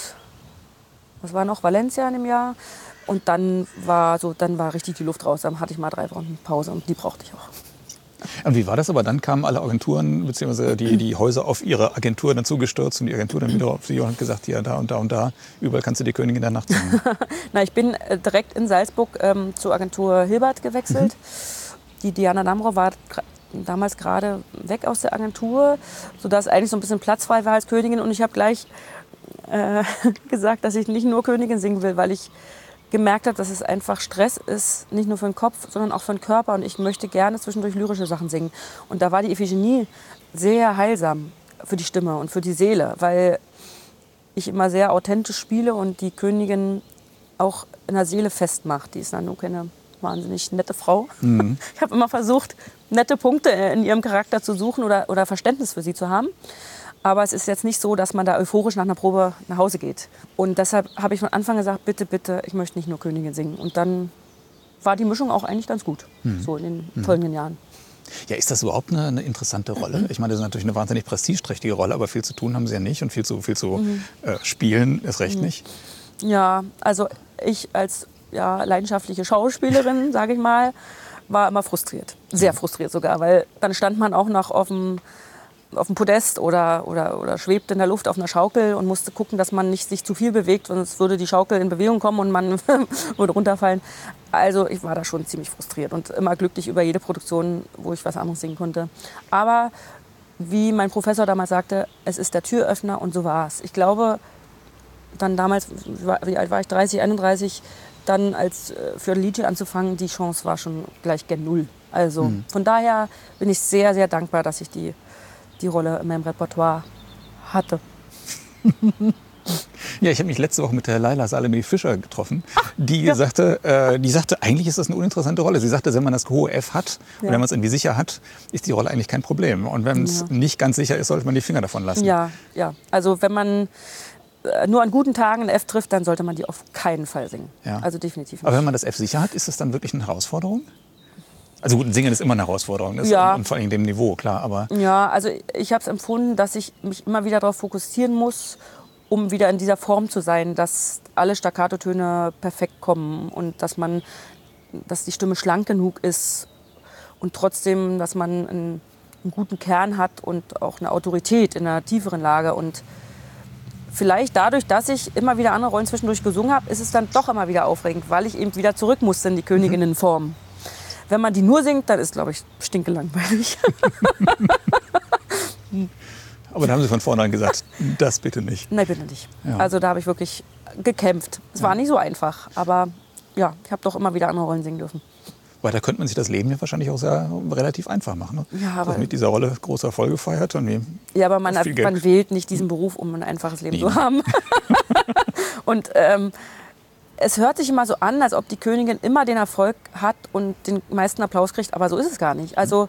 Was war noch? Valencia in dem Jahr. Und dann war, so, dann war richtig die Luft raus. Dann hatte ich mal drei Wochen Pause und die brauchte ich auch. Und wie war das aber? Dann kamen alle Agenturen bzw. Die, die Häuser auf ihre Agentur dann zugestürzt und die Agentur dann wieder auf sie und hat gesagt, ja, da und da und da, überall kannst du die Königin der Nacht sein. Na, ich bin äh, direkt in Salzburg ähm, zur Agentur Hilbert gewechselt. Mhm. Die Diana Damrow war damals gerade weg aus der Agentur, sodass eigentlich so ein bisschen Platz frei war als Königin. Und ich habe gleich äh, gesagt, dass ich nicht nur Königin singen will, weil ich gemerkt habe, dass es einfach Stress ist, nicht nur für den Kopf, sondern auch für den Körper. Und ich möchte gerne zwischendurch lyrische Sachen singen. Und da war die Iphigenie sehr heilsam für die Stimme und für die Seele, weil ich immer sehr authentisch spiele und die Königin auch in der Seele festmacht. Die ist dann nur keine wahnsinnig nette Frau. Mhm. Ich habe immer versucht, nette Punkte in ihrem Charakter zu suchen oder, oder Verständnis für sie zu haben. Aber es ist jetzt nicht so, dass man da euphorisch nach einer Probe nach Hause geht. Und deshalb habe ich von Anfang gesagt, bitte, bitte, ich möchte nicht nur Königin singen. Und dann war die Mischung auch eigentlich ganz gut, mhm. so in den mhm. folgenden Jahren. Ja, ist das überhaupt eine, eine interessante Rolle? Ich meine, das ist natürlich eine wahnsinnig prestigeträchtige Rolle, aber viel zu tun haben sie ja nicht und viel zu, viel zu mhm. äh, spielen ist recht mhm. nicht. Ja, also ich als ja, leidenschaftliche Schauspielerin, sage ich mal, war immer frustriert. Sehr frustriert sogar, weil dann stand man auch noch auf dem, auf dem Podest oder, oder, oder schwebte in der Luft auf einer Schaukel und musste gucken, dass man nicht sich zu viel bewegt, sonst würde die Schaukel in Bewegung kommen und man würde runterfallen. Also ich war da schon ziemlich frustriert und immer glücklich über jede Produktion, wo ich was anderes singen konnte. Aber wie mein Professor damals sagte, es ist der Türöffner und so war es. Ich glaube, dann damals, wie alt war ich, dreißig, einunddreißig, dann als Fiordalice anzufangen, die Chance war schon gleich gen Null. Also mhm. von daher bin ich sehr, sehr dankbar, dass ich die, die Rolle in meinem Repertoire hatte. Ja, ich habe mich letzte Woche mit der Laila Salome Fischer getroffen. Ach, die, ja. sagte, äh, die sagte, eigentlich ist das eine uninteressante Rolle. Sie sagte, wenn man das hohe F hat ja. und wenn man es irgendwie sicher hat, ist die Rolle eigentlich kein Problem. Und wenn es ja. nicht ganz sicher ist, sollte man die Finger davon lassen. Ja, ja. Also wenn man nur an guten Tagen ein F trifft, dann sollte man die auf keinen Fall singen. Ja. Also definitiv nicht. Aber wenn man das F sicher hat, ist das dann wirklich eine Herausforderung? Also gut, Singen ist immer eine Herausforderung, das Ja. und, und vor allem dem Niveau, klar. Aber Ja, also ich habe es empfunden, dass ich mich immer wieder darauf fokussieren muss, um wieder in dieser Form zu sein, dass alle Staccato-Töne perfekt kommen und dass man, dass die Stimme schlank genug ist und trotzdem, dass man einen, einen guten Kern hat und auch eine Autorität in einer tieferen Lage. Und vielleicht dadurch, dass ich immer wieder andere Rollen zwischendurch gesungen habe, ist es dann doch immer wieder aufregend, weil ich eben wieder zurück musste in die Königinnenform. Wenn man die nur singt, dann ist, glaube ich, stinkelangweilig. Aber da haben Sie von vornherein gesagt, das bitte nicht. Nein, bitte nicht. Ja. Also da habe ich wirklich gekämpft. Es Ja. war nicht so einfach, aber ja, ich habe doch immer wieder andere Rollen singen dürfen. Weil da könnte man sich das Leben ja wahrscheinlich auch sehr relativ einfach machen. Ne? Ja, aber- So mit dieser Rolle großer Erfolge feiert und wie Ja, aber man, Viel hat, Geld. man wählt nicht diesen Beruf, um ein einfaches Leben Nee. zu haben. Und ähm, es hört sich immer so an, als ob die Königin immer den Erfolg hat und den meisten Applaus kriegt, aber so ist es gar nicht. Also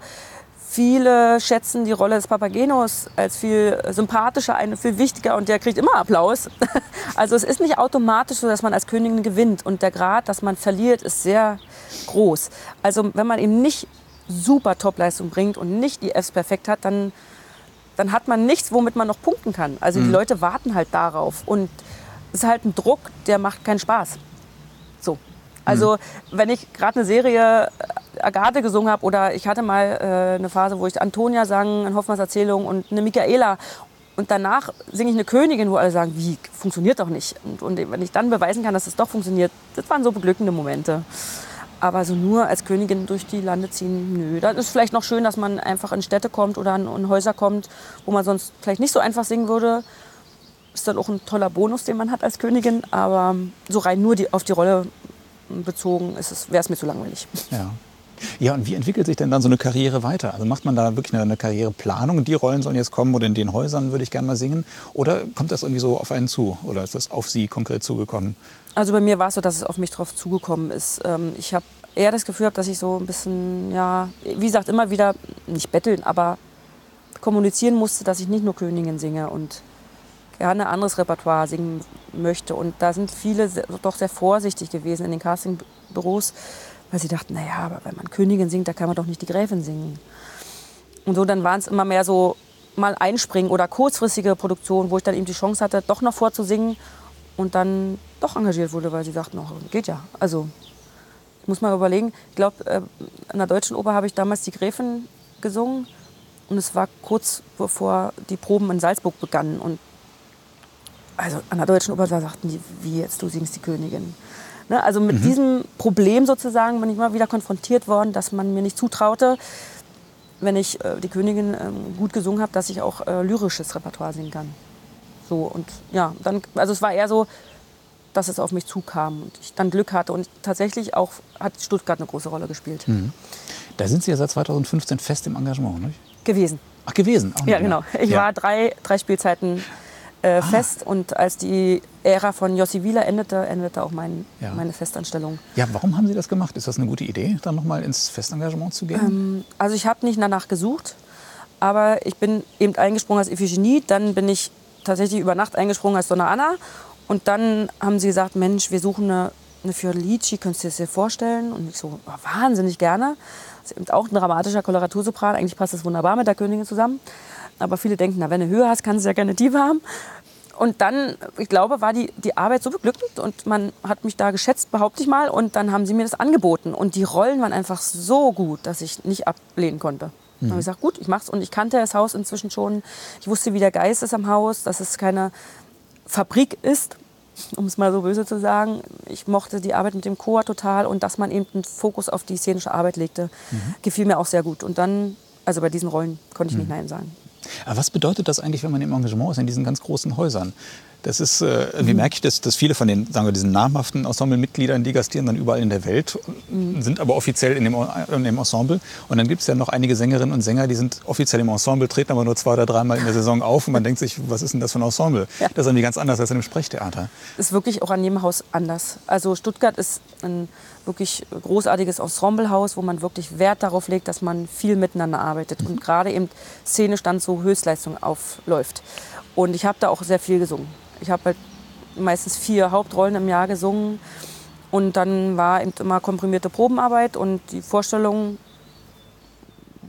viele schätzen die Rolle des Papagenos als viel sympathischer, eine viel wichtiger und der kriegt immer Applaus. Also es ist nicht automatisch so, dass man als Königin gewinnt und der Grad, dass man verliert, ist sehr groß. Also wenn man eben nicht super Topleistung bringt und nicht die Fs perfekt hat, dann, dann hat man nichts, womit man noch punkten kann. Also die Leute warten halt darauf und es ist halt ein Druck, der macht keinen Spaß. So. Also wenn ich gerade eine Serie äh, Agathe gesungen habe oder ich hatte mal äh, eine Phase, wo ich Antonia sang in Hoffmanns Erzählung und eine Michaela und danach singe ich eine Königin, wo alle sagen, wie, funktioniert doch nicht. Und, und wenn ich dann beweisen kann, dass es doch funktioniert, das waren so beglückende Momente. Aber so nur als Königin durch die Lande ziehen, nö. Dann ist vielleicht noch schön, dass man einfach in Städte kommt oder in, in Häuser kommt, wo man sonst vielleicht nicht so einfach singen würde. Ist dann auch ein toller Bonus, den man hat als Königin. Aber so rein nur die, auf die Rolle bezogen wäre es mir zu langweilig. Ja. Ja, und wie entwickelt sich denn dann so eine Karriere weiter? Also macht man da wirklich eine, eine Karriereplanung? Die Rollen sollen jetzt kommen oder in den Häusern würde ich gerne mal singen? Oder kommt das irgendwie so auf einen zu? Oder ist das auf Sie konkret zugekommen? Also bei mir war es so, dass es auf mich drauf zugekommen ist. Ähm, Ich habe eher das Gefühl, dass ich so ein bisschen, ja, wie gesagt, immer wieder, nicht betteln, aber kommunizieren musste, dass ich nicht nur Königin singe und gerne anderes Repertoire singen möchte. Und da sind viele sehr, doch sehr vorsichtig gewesen in den Castingbüros, weil sie dachten, naja, aber wenn man Königin singt, da kann man doch nicht die Gräfin singen. Und so dann waren es immer mehr so mal einspringen oder kurzfristige Produktionen, wo ich dann eben die Chance hatte, doch noch vorzusingen und dann doch engagiert wurde, weil sie sagten, oh, geht ja. Also ich muss mal überlegen, ich glaube, äh, an der Deutschen Oper habe ich damals die Gräfin gesungen und es war kurz bevor die Proben in Salzburg begannen. Und also an der Deutschen Oper sagten die, wie jetzt, du singst die Königin. Ne? Also mit mhm. diesem Problem sozusagen bin ich immer wieder konfrontiert worden, dass man mir nicht zutraute, wenn ich äh, die Königin ähm, gut gesungen habe, dass ich auch äh, lyrisches Repertoire singen kann. So und ja, dann, also es war eher so, dass es auf mich zukam und ich dann Glück hatte und tatsächlich auch hat Stuttgart eine große Rolle gespielt. Mhm. Da sind Sie ja seit zweitausendfünfzehn fest im Engagement, nicht? Gewesen. Ach, gewesen? Auch ja, nicht, genau. Ich ja. war drei, drei Spielzeiten äh, ah. fest und als die Ära von Jossi Wieler endete, endete auch mein, ja. meine Festanstellung. Ja, warum haben Sie das gemacht? Ist das eine gute Idee, dann noch mal ins Festengagement zu gehen? Ähm, also ich habe nicht danach gesucht, aber ich bin eben eingesprungen als Iphigenie, dann bin ich tatsächlich über Nacht eingesprungen als Donna Anna und dann haben sie gesagt, Mensch, wir suchen eine, eine Fiordalici, könntest du dir das dir vorstellen? Und ich so, oh, wahnsinnig gerne. Das ist eben auch ein dramatischer Koloratursopran, eigentlich passt das wunderbar mit der Königin zusammen. Aber viele denken, na, wenn du Höhe hast, kannst du ja gerne Tiefe haben. Und dann, ich glaube, war die, die Arbeit so beglückend und man hat mich da geschätzt, behaupte ich mal. Und dann haben sie mir das angeboten. Und die Rollen waren einfach so gut, dass ich nicht ablehnen konnte. Mhm. Dann habe ich gesagt, gut, ich mach's. Und ich kannte das Haus inzwischen schon. Ich wusste, wie der Geist ist am Haus, dass es keine Fabrik ist, um es mal so böse zu sagen. Ich mochte die Arbeit mit dem Chor total und dass man eben einen Fokus auf die szenische Arbeit legte, mhm. gefiel mir auch sehr gut. Und dann, also bei diesen Rollen konnte ich nicht mhm. Nein sagen. Aber was bedeutet das eigentlich, wenn man im Engagement ist, in diesen ganz großen Häusern? Das ist, äh, irgendwie merke ich, dass, dass viele von den, sagen wir, diesen namhaften Ensemblemitgliedern, die gastieren dann überall in der Welt, mhm. sind aber offiziell in dem, in dem Ensemble. Und dann gibt es ja noch einige Sängerinnen und Sänger, die sind offiziell im Ensemble, treten aber nur zwei oder dreimal in der Saison auf. Und man denkt sich, was ist denn das für ein Ensemble? Ja. Das ist irgendwie ganz anders als in einem Sprechtheater. Ist wirklich auch an jedem Haus anders. Also Stuttgart ist ein wirklich großartiges Ensemblehaus, wo man wirklich Wert darauf legt, dass man viel miteinander arbeitet. Mhm. Und gerade eben szenisch dann so Höchstleistung aufläuft. Und ich habe da auch sehr viel gesungen. Ich habe halt meistens vier Hauptrollen im Jahr gesungen und dann war eben immer komprimierte Probenarbeit und die Vorstellung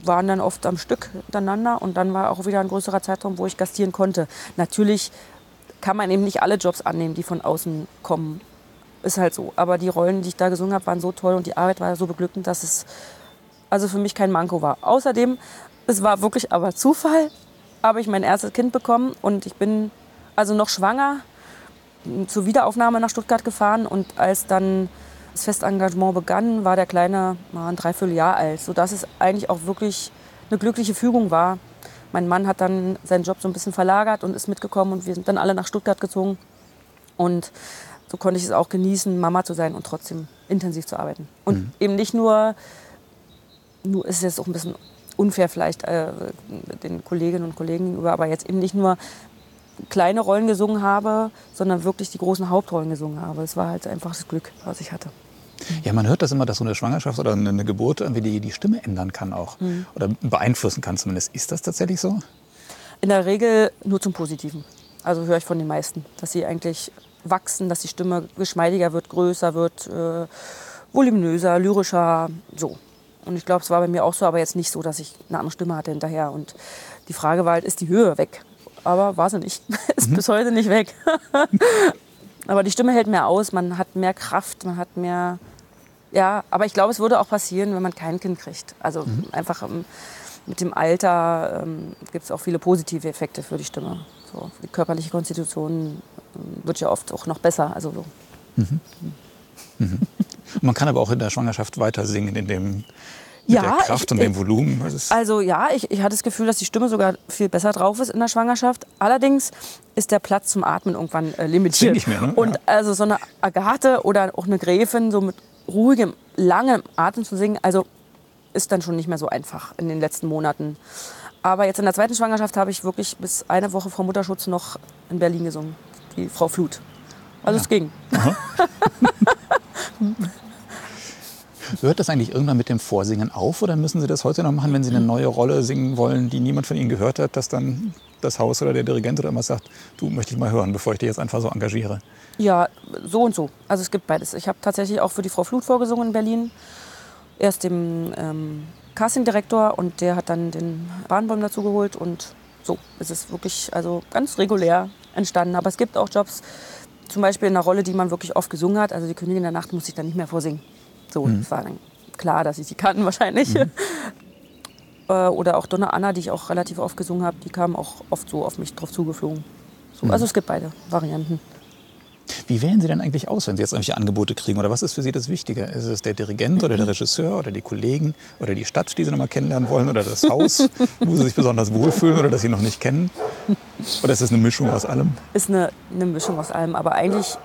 waren dann oft am Stück miteinander und dann war auch wieder ein größerer Zeitraum, wo ich gastieren konnte. Natürlich kann man eben nicht alle Jobs annehmen, die von außen kommen. Ist halt so. Aber die Rollen, die ich da gesungen habe, waren so toll und die Arbeit war so beglückend, dass es also für mich kein Manko war. Außerdem, es war wirklich aber Zufall, habe ich mein erstes Kind bekommen und ich bin also noch schwanger zur Wiederaufnahme nach Stuttgart gefahren und als dann das Festengagement begann, war der Kleine mal ein Dreivierteljahr alt, sodass es eigentlich auch wirklich eine glückliche Fügung war. Mein Mann hat dann seinen Job so ein bisschen verlagert und ist mitgekommen und wir sind dann alle nach Stuttgart gezogen und so konnte ich es auch genießen, Mama zu sein und trotzdem intensiv zu arbeiten. Und mhm. eben nicht nur, nur ist es jetzt auch ein bisschen unfair vielleicht äh, den Kolleginnen und Kollegen gegenüber, aber jetzt eben nicht nur kleine Rollen gesungen habe, sondern wirklich die großen Hauptrollen gesungen habe. Es war halt einfach das Glück, was ich hatte. Ja, man hört das immer, dass so eine Schwangerschaft oder eine Geburt irgendwie die, die Stimme ändern kann auch. Mhm. Oder beeinflussen kann zumindest. Ist das tatsächlich so? In der Regel nur zum Positiven. Also höre ich von den meisten, dass sie eigentlich wachsen, dass die Stimme geschmeidiger wird, größer wird, äh, voluminöser, lyrischer, so. Und ich glaube, es war bei mir auch so, aber jetzt nicht so, dass ich eine andere Stimme hatte hinterher. Und die Frage war halt, ist die Höhe weg? Aber war sie nicht. Ist mhm. bis heute nicht weg. Aber die Stimme hält mehr aus, man hat mehr Kraft, man hat mehr... Ja, aber ich glaube, es würde auch passieren, wenn man kein Kind kriegt. Also mhm. einfach ähm, mit dem Alter ähm, gibt es auch viele positive Effekte für die Stimme. So, die körperliche Konstitution ähm, wird ja oft auch noch besser. Also so. Mhm. Mhm. Man kann aber auch in der Schwangerschaft weiter singen, in dem, mit ja, der Kraft ich, und dem Volumen. Also ja, ich, ich hatte das Gefühl, dass die Stimme sogar viel besser drauf ist in der Schwangerschaft. Allerdings ist der Platz zum Atmen irgendwann äh, limitiert. Nicht mehr, ne? Und ja. also so eine Agathe oder auch eine Gräfin so mit ruhigem, langem Atem zu singen, also ist dann schon nicht mehr so einfach in den letzten Monaten. Aber jetzt in der zweiten Schwangerschaft habe ich wirklich bis eine Woche vor Mutterschutz noch in Berlin gesungen, die Frau Flut. Also ja. es ging. Hört das eigentlich irgendwann mit dem Vorsingen auf oder müssen Sie das heute noch machen, wenn Sie eine neue Rolle singen wollen, die niemand von Ihnen gehört hat, dass dann das Haus oder der Dirigent oder irgendwas sagt, du, möchte ich mal hören, bevor ich dich jetzt einfach so engagiere? Ja, so und so. Also es gibt beides. Ich habe tatsächlich auch für die Frau Flut vorgesungen in Berlin. Erst dem ähm, Castingdirektor und der hat dann den Bahnbäum dazu geholt und so ist es wirklich also ganz regulär entstanden. Aber es gibt auch Jobs, zum Beispiel in einer Rolle, die man wirklich oft gesungen hat. Also die Königin der Nacht musste ich dann nicht mehr vorsingen. So, mhm. das war dann klar, dass ich die kannten wahrscheinlich. Mhm. Oder auch Donna Anna, die ich auch relativ oft gesungen habe, die kam auch oft so auf mich drauf zugeflogen. So, mhm. Also es gibt beide Varianten. Wie wählen Sie denn eigentlich aus, wenn Sie jetzt irgendwelche Angebote kriegen? Oder was ist für Sie das Wichtige? Ist es der Dirigent oder der Regisseur oder die Kollegen oder die Stadt, die Sie noch mal kennenlernen wollen? Oder das Haus, wo Sie sich besonders wohlfühlen oder das Sie noch nicht kennen? Oder ist es eine Mischung aus allem? Ist eine, eine Mischung aus allem, aber eigentlich...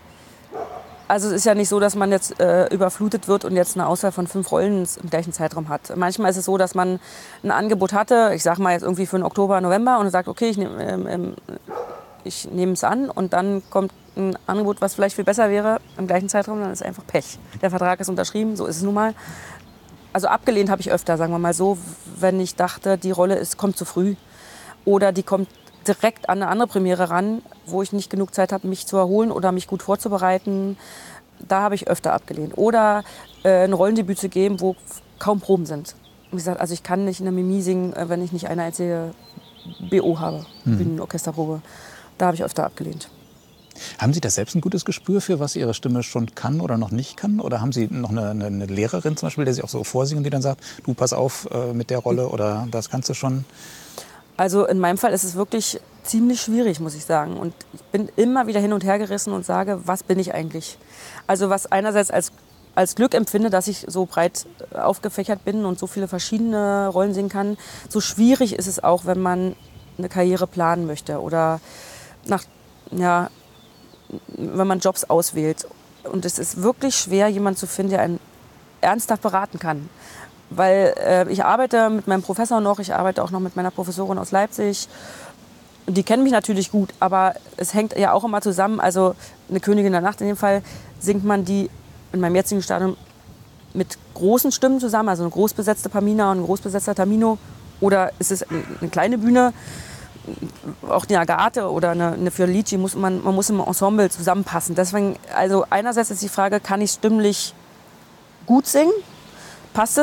Also es ist ja nicht so, dass man jetzt äh, überflutet wird und jetzt eine Auswahl von fünf Rollen im gleichen Zeitraum hat. Manchmal ist es so, dass man ein Angebot hatte, ich sage mal jetzt irgendwie für den Oktober, November und sagt, okay, ich nehme ähm, ich nehme es an und dann kommt ein Angebot, was vielleicht viel besser wäre im gleichen Zeitraum, dann ist es einfach Pech. Der Vertrag ist unterschrieben, so ist es nun mal. Also abgelehnt habe ich öfter, sagen wir mal so, wenn ich dachte, die Rolle ist, kommt zu früh oder die kommt direkt an eine andere Premiere ran, wo ich nicht genug Zeit habe, mich zu erholen oder mich gut vorzubereiten. Da habe ich öfter abgelehnt. Oder äh, ein Rollendebüt zu geben, wo kaum Proben sind. Wie gesagt, also ich kann nicht in der Mimi singen, wenn ich nicht eine einzige B O habe, mhm. wie eine Orchesterprobe. Da habe ich öfter abgelehnt. Haben Sie da selbst ein gutes Gespür für, was Ihre Stimme schon kann oder noch nicht kann? Oder haben Sie noch eine, eine, eine Lehrerin zum Beispiel, der Sie auch so vorsingen, die dann sagt, du pass auf äh, mit der Rolle oder das kannst du schon? Also in meinem Fall ist es wirklich ziemlich schwierig, muss ich sagen. Und ich bin immer wieder hin und her gerissen und sage, was bin ich eigentlich? Also was einerseits als, als Glück empfinde, dass ich so breit aufgefächert bin und so viele verschiedene Rollen singen kann. So schwierig ist es auch, wenn man eine Karriere planen möchte oder nach, ja, wenn man Jobs auswählt. Und es ist wirklich schwer, jemanden zu finden, der einen ernsthaft beraten kann. Weil äh, ich arbeite mit meinem Professor noch, ich arbeite auch noch mit meiner Professorin aus Leipzig. Die kennen mich natürlich gut, aber es hängt ja auch immer zusammen. Also eine Königin der Nacht in dem Fall singt man die in meinem jetzigen Stadium mit großen Stimmen zusammen, also eine großbesetzte Pamina und ein großbesetzter Tamino. Oder ist es eine kleine Bühne, auch die Agathe oder eine, eine Fiordalici, muss man, man muss im Ensemble zusammenpassen. Deswegen, also einerseits ist die Frage, kann ich stimmlich gut singen? Passt es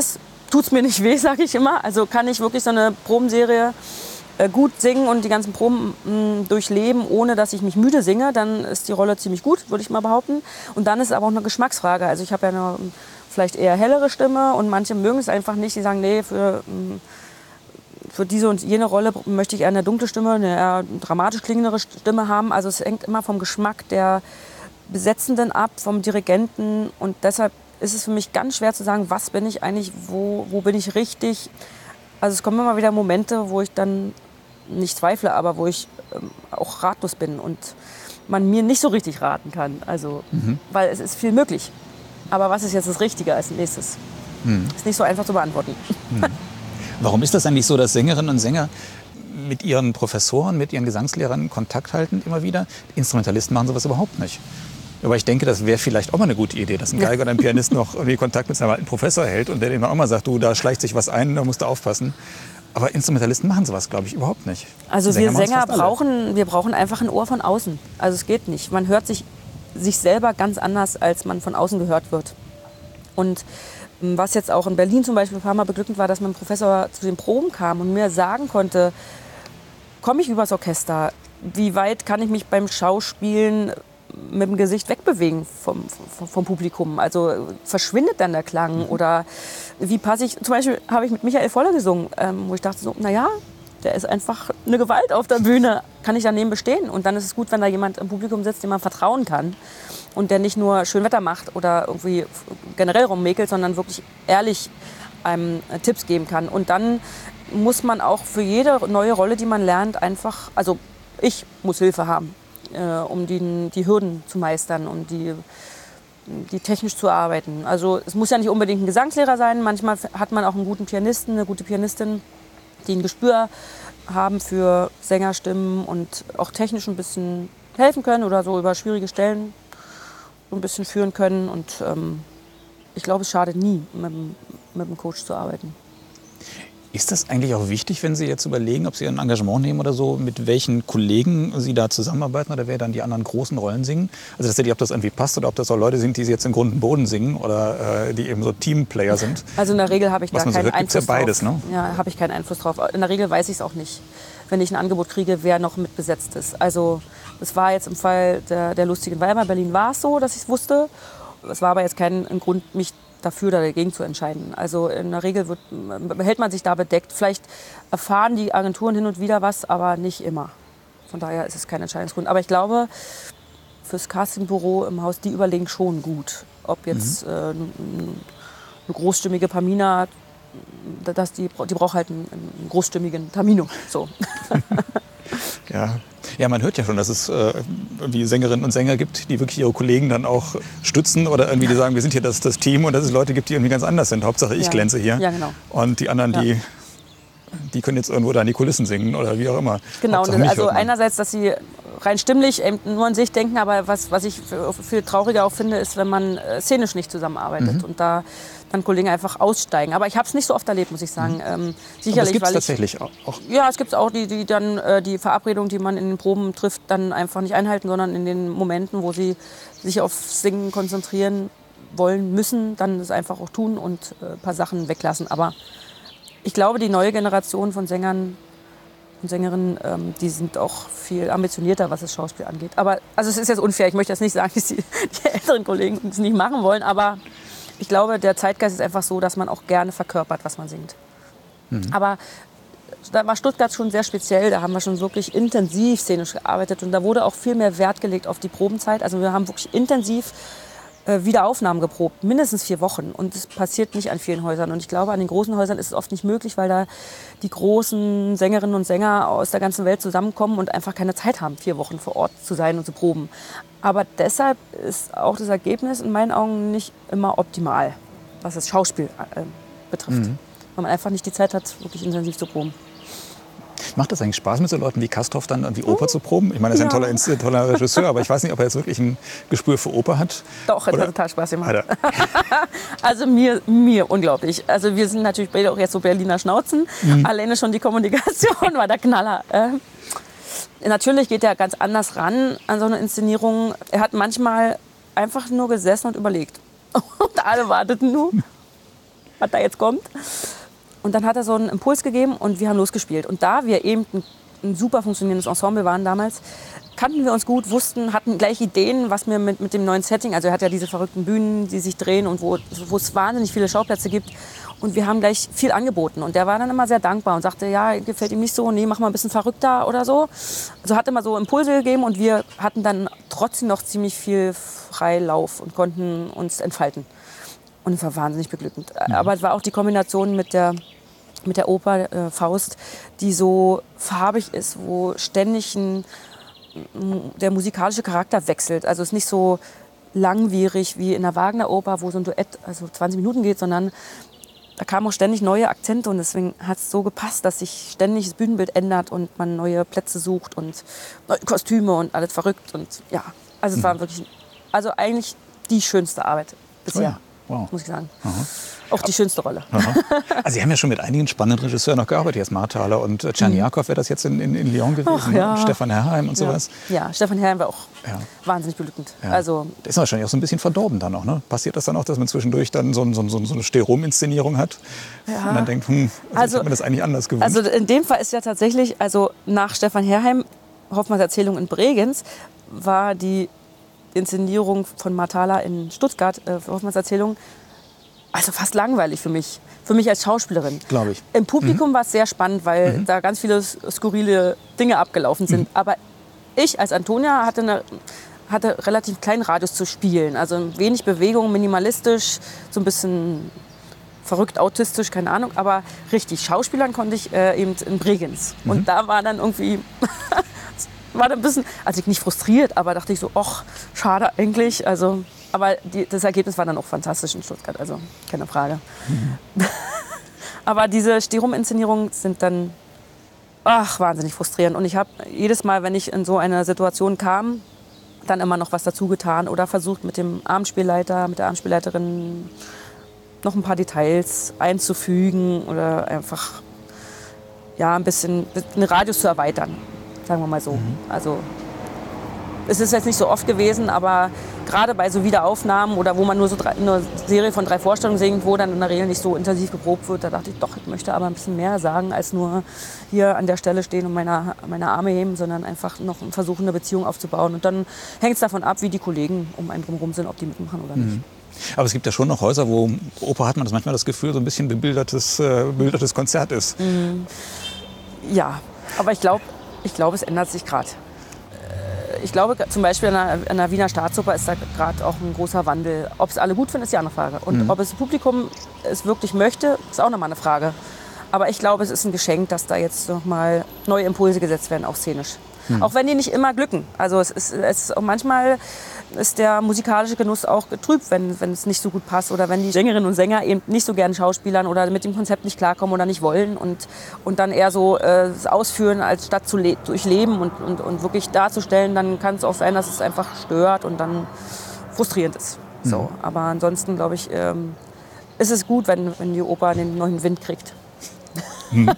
tut es mir nicht weh, sage ich immer. Also kann ich wirklich so eine Probenserie äh, gut singen und die ganzen Proben mh, durchleben, ohne dass ich mich müde singe, dann ist die Rolle ziemlich gut, würde ich mal behaupten. Und dann ist es aber auch eine Geschmacksfrage. Also ich habe ja eine vielleicht eher hellere Stimme und manche mögen es einfach nicht. Die sagen, nee, für, mh, für diese und jene Rolle möchte ich eher eine dunkle Stimme, eine eher dramatisch klingendere Stimme haben. Also es hängt immer vom Geschmack der Besetzenden ab, vom Dirigenten. Und deshalb ist es für mich ganz schwer zu sagen, was bin ich eigentlich, wo, wo bin ich richtig. Also es kommen immer wieder Momente, wo ich dann nicht zweifle, aber wo ich ähm, auch ratlos bin und man mir nicht so richtig raten kann. Also, mhm. Weil es ist viel möglich. Aber was ist jetzt das Richtige als nächstes? Mhm. Ist nicht so einfach zu beantworten. Mhm. Warum ist das eigentlich so, dass Sängerinnen und Sänger mit ihren Professoren, mit ihren Gesangslehrern Kontakt halten immer wieder? Instrumentalisten machen sowas überhaupt nicht. Aber ich denke, das wäre vielleicht auch mal eine gute Idee, dass ein Geiger oder ein Pianist noch irgendwie Kontakt mit seinem alten Professor hält und der dem auch mal sagt, du, da schleicht sich was ein, da musst du aufpassen. Aber Instrumentalisten machen sowas, glaube ich, überhaupt nicht. Also Sänger wir Sänger brauchen, wir brauchen einfach ein Ohr von außen. Also es geht nicht. Man hört sich, sich selber ganz anders, als man von außen gehört wird. Und was jetzt auch in Berlin zum Beispiel ein paar Mal beglückend war, dass mein Professor zu den Proben kam und mir sagen konnte, komme ich übers Orchester? Wie weit kann ich mich beim Schauspielen mit dem Gesicht wegbewegen vom, vom, vom Publikum? Also verschwindet dann der Klang? Oder wie passe ich, zum Beispiel habe ich mit Michael Voller gesungen, ähm, wo ich dachte so, naja, der ist einfach eine Gewalt auf der Bühne, kann ich daneben bestehen? Und dann ist es gut, wenn da jemand im Publikum sitzt, dem man vertrauen kann und der nicht nur schön Wetter macht oder irgendwie generell rummäkelt, sondern wirklich ehrlich einem Tipps geben kann. Und dann muss man auch für jede neue Rolle, die man lernt, einfach, also ich muss Hilfe haben, äh, um die, die Hürden zu meistern, um die, die technisch zu arbeiten. Also es muss ja nicht unbedingt ein Gesangslehrer sein, manchmal hat man auch einen guten Pianisten, eine gute Pianistin, die ein Gespür haben für Sängerstimmen und auch technisch ein bisschen helfen können oder so über schwierige Stellen so ein bisschen führen können. Und ähm, ich glaube, es schadet nie, mit, mit einem Coach zu arbeiten. Ist das eigentlich auch wichtig, wenn Sie jetzt überlegen, ob Sie ein Engagement nehmen oder so, mit welchen Kollegen Sie da zusammenarbeiten oder wer dann die anderen großen Rollen singen? Also tatsächlich, ob das irgendwie passt oder ob das auch Leute sind, die Sie jetzt im Grund und Boden singen oder äh, die eben so Teamplayer sind? Also in der Regel habe ich da so keinen hört, Einfluss ja beides, drauf. Ne? Ja, habe ich keinen Einfluss drauf. In der Regel weiß ich es auch nicht, wenn ich ein Angebot kriege, wer noch mit besetzt ist. Also es war jetzt im Fall der, der lustigen Weimar Berlin war es so, dass ich es wusste. Es war aber jetzt kein Grund, mich dafür oder dagegen zu entscheiden. Also in der Regel wird, hält man sich da bedeckt. Vielleicht erfahren die Agenturen hin und wieder was, aber nicht immer. Von daher ist es kein Entscheidungsgrund. Aber ich glaube, fürs Castingbüro im Haus, die überlegen schon gut. Ob jetzt mhm. äh, eine großstimmige Pamina, dass die, die braucht halt einen, einen großstimmigen Tamino. So. Ja. Ja, man hört ja schon, dass es äh, irgendwie Sängerinnen und Sänger gibt, die wirklich ihre Kollegen dann auch stützen oder irgendwie die sagen, wir sind hier das, das Team und dass es Leute gibt, die irgendwie ganz anders sind. Hauptsache ich ja. glänze hier. Ja, genau. Und die anderen, ja. die, die können jetzt irgendwo da in die Kulissen singen oder wie auch immer. Genau, und also einerseits, dass sie rein stimmlich eben nur an sich denken, aber was, was ich viel trauriger auch finde, ist, wenn man szenisch nicht zusammenarbeitet mhm. und da dann Kollegen einfach aussteigen. Aber ich habe es nicht so oft erlebt, muss ich sagen. Mhm. Ähm, sicherlich, aber es gibt es weil tatsächlich ich, auch. Ja, es gibt auch, die, die dann äh, die Verabredung, die man in den Proben trifft, dann einfach nicht einhalten, sondern in den Momenten, wo sie sich auf Singen konzentrieren wollen, müssen, dann das einfach auch tun und äh, ein paar Sachen weglassen. Aber ich glaube, die neue Generation von Sängern und Sängerinnen, ähm, die sind auch viel ambitionierter, was das Schauspiel angeht. Aber also es ist jetzt unfair, ich möchte jetzt nicht sagen, dass die, die älteren Kollegen es nicht machen wollen, aber ich glaube, der Zeitgeist ist einfach so, dass man auch gerne verkörpert, was man singt. Mhm. Aber da war Stuttgart schon sehr speziell, da haben wir schon wirklich intensiv szenisch gearbeitet und da wurde auch viel mehr Wert gelegt auf die Probenzeit. Also wir haben wirklich intensiv äh, Wiederaufnahmen geprobt, mindestens vier Wochen. Und das passiert nicht an vielen Häusern. Und ich glaube, an den großen Häusern ist es oft nicht möglich, weil da die großen Sängerinnen und Sänger aus der ganzen Welt zusammenkommen und einfach keine Zeit haben, vier Wochen vor Ort zu sein und zu proben. Aber deshalb ist auch das Ergebnis in meinen Augen nicht immer optimal, was das Schauspiel äh, betrifft. Mhm. Weil man einfach nicht die Zeit hat, wirklich intensiv zu proben. Macht das eigentlich Spaß, mit so Leuten wie Castorf dann irgendwie Oper mhm. zu proben? Ich meine, er ist ja. ein toller, toller Regisseur, aber ich weiß nicht, ob er jetzt wirklich ein Gespür für Oper hat. Doch, hat total Spaß gemacht. Also mir, mir unglaublich. Also wir sind natürlich beide auch jetzt so Berliner Schnauzen. Mhm. Alleine schon die Kommunikation war der Knaller. Äh, Natürlich geht er ganz anders ran an so eine Inszenierung. Er hat manchmal einfach nur gesessen und überlegt. Und alle warteten nur. was da jetzt kommt. Und dann hat er so einen Impuls gegeben und wir haben losgespielt. Und da wir eben ein, ein super funktionierendes Ensemble waren damals, kannten wir uns gut, wussten, hatten gleich Ideen, was wir mit, mit dem neuen Setting, also er hat ja diese verrückten Bühnen, die sich drehen und wo, wo es wahnsinnig viele Schauplätze gibt. Und wir haben gleich viel angeboten. Und der war dann immer sehr dankbar und sagte, ja, gefällt ihm nicht so, nee, mach mal ein bisschen verrückter oder so. Also hat immer so Impulse gegeben und wir hatten dann trotzdem noch ziemlich viel Freilauf und konnten uns entfalten. Und es war wahnsinnig beglückend. Mhm. Aber es war auch die Kombination mit der, mit der Oper äh, Faust, die so farbig ist, wo ständig ein, der musikalische Charakter wechselt. Also es ist nicht so langwierig wie in der Wagner-Oper, wo so ein Duett also zwanzig Minuten geht, sondern da kamen auch ständig neue Akzente und deswegen hat es so gepasst, dass sich ständig das Bühnenbild ändert und man neue Plätze sucht und neue Kostüme und alles verrückt. Und ja, also es mhm. war wirklich, also eigentlich die schönste Arbeit bisher, oh ja. Wow. Muss ich sagen. Aha. Auch die schönste Rolle. Aha. Also Sie haben ja schon mit einigen spannenden Regisseuren noch gearbeitet, jetzt Marthaler und äh, Czerniakow wäre das jetzt in, in, in Lyon gewesen, Ach, ja. und Stefan Herrheim und ja. sowas. Ja, Stefan Herrheim war auch ja. wahnsinnig beglückend. Ja. Also, der ist wahrscheinlich auch so ein bisschen verdorben dann auch, ne? Passiert das dann auch, dass man zwischendurch dann so, so, so, so eine Steh-Rum-Inszenierung hat ja. und dann denkt, hm, also also, ich habe mir das eigentlich anders gewünscht. Also in dem Fall ist ja tatsächlich, also nach Stefan Herrheim, Hoffmanns Erzählung in Bregenz, war die Inszenierung von Marthaler in Stuttgart, äh, Hoffmanns Erzählung, also fast langweilig für mich, für mich als Schauspielerin. Glaube ich. Im Publikum mhm. war es sehr spannend, weil mhm. da ganz viele skurrile Dinge abgelaufen sind. Mhm. Aber ich als Antonia hatte, eine, hatte relativ kleinen Radius zu spielen. Also wenig Bewegung, minimalistisch, so ein bisschen verrückt, autistisch, keine Ahnung. Aber richtig, Schauspielern konnte ich äh, eben in Bregenz. Mhm. Und da war dann irgendwie... war dann ein bisschen, also nicht frustriert, aber dachte ich so, ach, schade eigentlich. Also... Aber die, das Ergebnis war dann auch fantastisch in Stuttgart, also keine Frage. Mhm. Aber diese Steh-Rum-Inszenierungen sind dann ach, wahnsinnig frustrierend. Und ich habe jedes Mal, wenn ich in so eine Situation kam, dann immer noch was dazu getan oder versucht mit dem Abendspielleiter, mit der Abendspielleiterin noch ein paar Details einzufügen oder einfach ja, ein bisschen den Radius zu erweitern, sagen wir mal so. Mhm. Also es ist jetzt nicht so oft gewesen, aber gerade bei so Wiederaufnahmen oder wo man nur so drei, eine Serie von drei Vorstellungen singt, wo dann in der Regel nicht so intensiv geprobt wird, da dachte ich, doch, ich möchte aber ein bisschen mehr sagen, als nur hier an der Stelle stehen und meine, meine Arme heben, sondern einfach noch versuchen, eine Beziehung aufzubauen. Und dann hängt es davon ab, wie die Kollegen um einen drumherum sind, ob die mitmachen oder nicht. Mhm. Aber es gibt ja schon noch Häuser, wo Oper hat man das manchmal das Gefühl, so ein bisschen bebildertes, äh, bebildertes Konzert ist. Mhm. Ja, aber ich glaube, ich glaub, es ändert sich gerade. Ich glaube, zum Beispiel an der, an der Wiener Staatsoper ist da gerade auch ein großer Wandel. Ob es alle gut finden, ist die andere Frage. Und mhm. ob das Publikum es wirklich möchte, ist auch nochmal eine Frage. Aber ich glaube, es ist ein Geschenk, dass da jetzt nochmal neue Impulse gesetzt werden, auch szenisch. Mhm. Auch wenn die nicht immer glücken. Also es ist, es ist auch manchmal ist der musikalische Genuss auch getrübt, wenn, wenn es nicht so gut passt oder wenn die Sängerinnen und Sänger eben nicht so gerne schauspielern oder mit dem Konzept nicht klarkommen oder nicht wollen und, und dann eher so äh, ausführen, als statt zu le- durchleben und, und, und wirklich darzustellen, dann kann es auch sein, dass es einfach stört und dann frustrierend ist. Mhm. So, aber ansonsten, glaube ich, ähm, ist es gut, wenn, wenn die Oper den neuen Wind kriegt. Hm.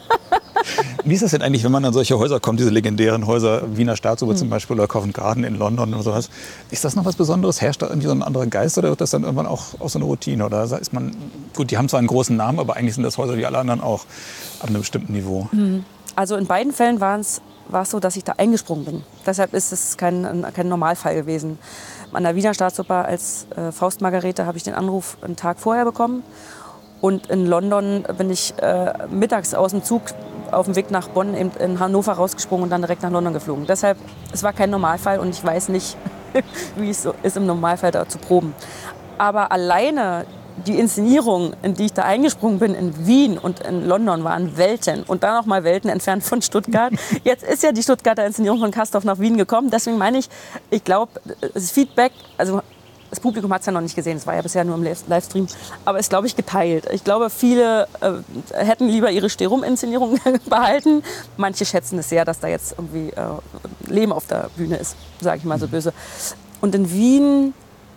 Wie ist das denn eigentlich, wenn man an solche Häuser kommt, diese legendären Häuser, Wiener Staatsoper hm. zum Beispiel oder Covent Garden in London oder sowas? Ist das noch was Besonderes? Herrscht da irgendwie so ein anderer Geist oder wird das dann irgendwann auch, auch so eine Routine? Oder ist man, gut, die haben zwar einen großen Namen, aber eigentlich sind das Häuser wie alle anderen auch ab einem bestimmten Niveau. Hm. Also in beiden Fällen war es so, dass ich da eingesprungen bin. Deshalb ist es kein, kein Normalfall gewesen. An der Wiener Staatsoper als äh, Faust Margarete habe ich den Anruf einen Tag vorher bekommen. Und in London bin ich äh, mittags aus dem Zug auf dem Weg nach Bonn in, in Hannover rausgesprungen und dann direkt nach London geflogen. Deshalb, es war kein Normalfall und ich weiß nicht, wie es so ist, im Normalfall da zu proben. Aber alleine die Inszenierung, in die ich da eingesprungen bin, in Wien und in London, waren Welten. Und dann noch mal Welten entfernt von Stuttgart. Jetzt ist ja die Stuttgarter Inszenierung von Castorf nach Wien gekommen. Deswegen meine ich, ich glaube, das Feedback, also das Publikum hat es ja noch nicht gesehen, es war ja bisher nur im Livestream, aber es ist, glaube ich, geteilt. Ich glaube, viele äh, hätten lieber ihre Steh-Rum-Inszenierung behalten. Manche schätzen es sehr, dass da jetzt irgendwie äh, Leben auf der Bühne ist, sage ich mal so böse. Und in Wien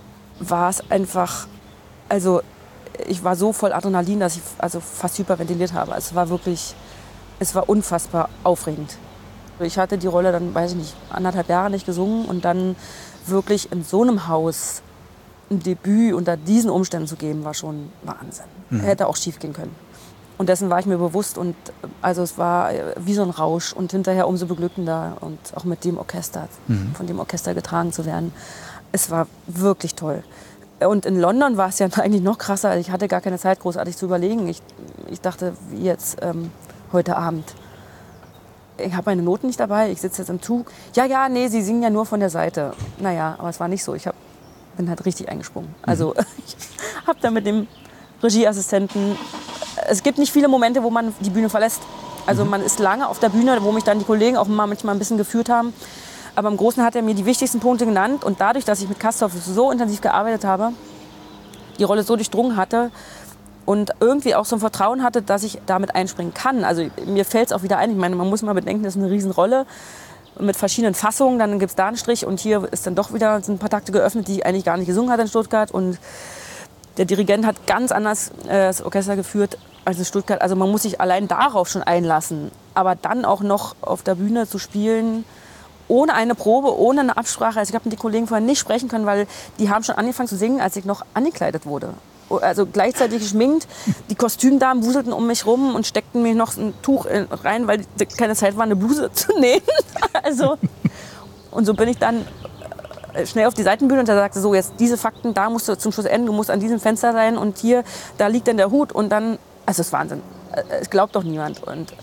war es einfach, also ich war so voll Adrenalin, dass ich also fast hyperventiliert habe. Es war wirklich, es war unfassbar aufregend. Ich hatte die Rolle dann, weiß ich nicht, anderthalb Jahre nicht gesungen und dann wirklich in so einem Haus ein Debüt unter diesen Umständen zu geben, war schon Wahnsinn. Mhm. Hätte auch schief gehen können. Und dessen war ich mir bewusst. Und also es war wie so ein Rausch und hinterher umso beglückender. Und auch mit dem Orchester, mhm. von dem Orchester getragen zu werden. Es war wirklich toll. Und in London war es ja eigentlich noch krasser. Ich hatte gar keine Zeit, großartig zu überlegen. Ich, ich dachte, wie jetzt ähm, heute Abend. Ich habe meine Noten nicht dabei, ich sitze jetzt im Zug. Ja, ja, nee, sie singen ja nur von der Seite. Naja, aber es war nicht so. Ich hab, bin halt richtig eingesprungen. Also ich habe da mit dem Regieassistenten... Es gibt nicht viele Momente, wo man die Bühne verlässt. Also man ist lange auf der Bühne, wo mich dann die Kollegen auch mal manchmal ein bisschen geführt haben. Aber im Großen hat er mir die wichtigsten Punkte genannt. Und dadurch, dass ich mit Castorf so intensiv gearbeitet habe, die Rolle so durchdrungen hatte und irgendwie auch so ein Vertrauen hatte, dass ich damit einspringen kann. Also mir fällt es auch wieder ein. Ich meine, man muss mal bedenken, das ist eine Riesenrolle mit verschiedenen Fassungen. Dann gibt es da einen Strich und hier ist dann doch wieder sind ein paar Takte geöffnet, die ich eigentlich gar nicht gesungen hat in Stuttgart. Und der Dirigent hat ganz anders äh, das Orchester geführt als in Stuttgart. Also man muss sich allein darauf schon einlassen. Aber dann auch noch auf der Bühne zu spielen, ohne eine Probe, ohne eine Absprache. Also ich habe mit den Kollegen vorher nicht sprechen können, weil die haben schon angefangen zu singen, als ich noch angekleidet wurde. Also gleichzeitig geschminkt. Die Kostümdamen wuselten um mich rum und steckten mir noch ein Tuch rein, weil keine Zeit war, eine Bluse zu nähen. Also, und so bin ich dann schnell auf die Seitenbühne und da sagte so, jetzt diese Fakten, da musst du zum Schluss enden, du musst an diesem Fenster sein und hier, da liegt dann der Hut und dann, also es ist Wahnsinn. Es glaubt doch niemand. Und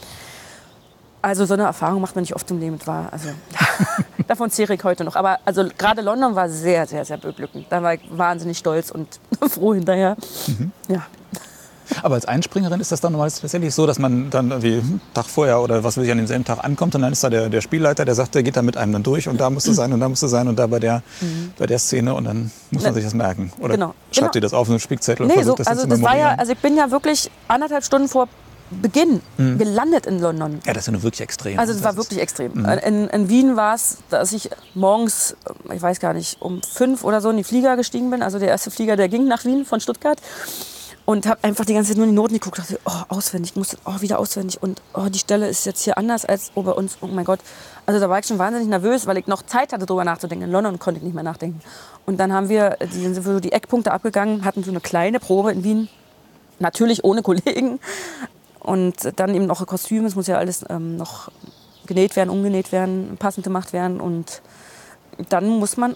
also so eine Erfahrung macht man nicht oft im Leben. War, also, davon zehre ich heute noch. Aber also gerade London war sehr, sehr, sehr beglückend. Da war ich wahnsinnig stolz und froh hinterher. Mhm. Ja. Aber als Einspringerin ist das dann meist tatsächlich so, dass man dann irgendwie einen Tag vorher oder was weiß ich an demselben Tag ankommt und dann ist da der, der Spielleiter, der sagt, der geht da mit einem dann durch und da musst du sein und da musst du sein und da bei der, mhm. bei der Szene und dann muss man sich das merken. Oder genau. schreibt genau. ihr das auf einen Spickzettel und nee, versucht so, das also zu das war memorieren? ja, also ich bin ja wirklich anderthalb Stunden vor Beginn mhm. gelandet in London. Ja, das ist ja nur wirklich extrem. Also das, das war wirklich extrem. Mhm. In, in Wien war es, dass ich morgens, ich weiß gar nicht, um fünf oder so in die Flieger gestiegen bin. Also der erste Flieger, der ging nach Wien von Stuttgart. Und habe einfach die ganze Zeit nur in die Noten geguckt und dachte, oh, auswendig, ich muss oh, wieder auswendig. Und oh, die Stelle ist jetzt hier anders als oh, bei uns. Oh mein Gott. Also da war ich schon wahnsinnig nervös, weil ich noch Zeit hatte, darüber nachzudenken. In London konnte ich nicht mehr nachdenken. Und dann haben wir, die, sind wir so die Eckpunkte abgegangen, hatten so eine kleine Probe in Wien. Natürlich ohne Kollegen. Und dann eben noch ein Kostüm. Es muss ja alles ähm, noch genäht werden, umgenäht werden, passend gemacht werden. Und dann muss man,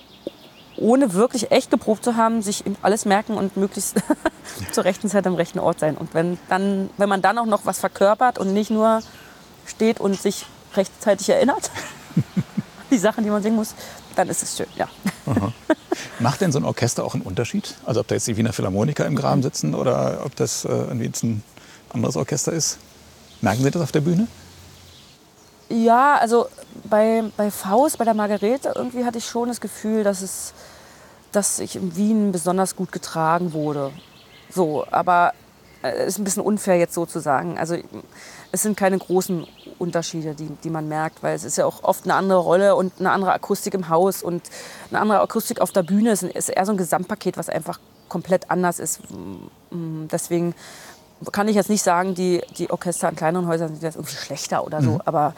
ohne wirklich echt geprobt zu haben, sich alles merken und möglichst zur rechten Zeit am rechten Ort sein. Und wenn, dann, wenn man dann auch noch was verkörpert und nicht nur steht und sich rechtzeitig erinnert, die Sachen, die man singen muss, dann ist es schön, ja. Aha. Macht denn so ein Orchester auch einen Unterschied? Also ob da jetzt die Wiener Philharmoniker im Graben sitzen oder ob das äh, irgendwie jetzt ein anderes Orchester ist? Merken Sie das auf der Bühne? Ja, also bei, bei Faust, bei der Margarete, irgendwie hatte ich schon das Gefühl, dass, es, dass ich in Wien besonders gut getragen wurde. So, aber es ist ein bisschen unfair jetzt so zu sagen. Also es sind keine großen Unterschiede, die, die man merkt, weil es ist ja auch oft eine andere Rolle und eine andere Akustik im Haus und eine andere Akustik auf der Bühne. Es ist eher so ein Gesamtpaket, was einfach komplett anders ist. Deswegen kann ich jetzt nicht sagen, die, die Orchester an kleineren Häusern sind jetzt irgendwie schlechter oder so, mhm. aber...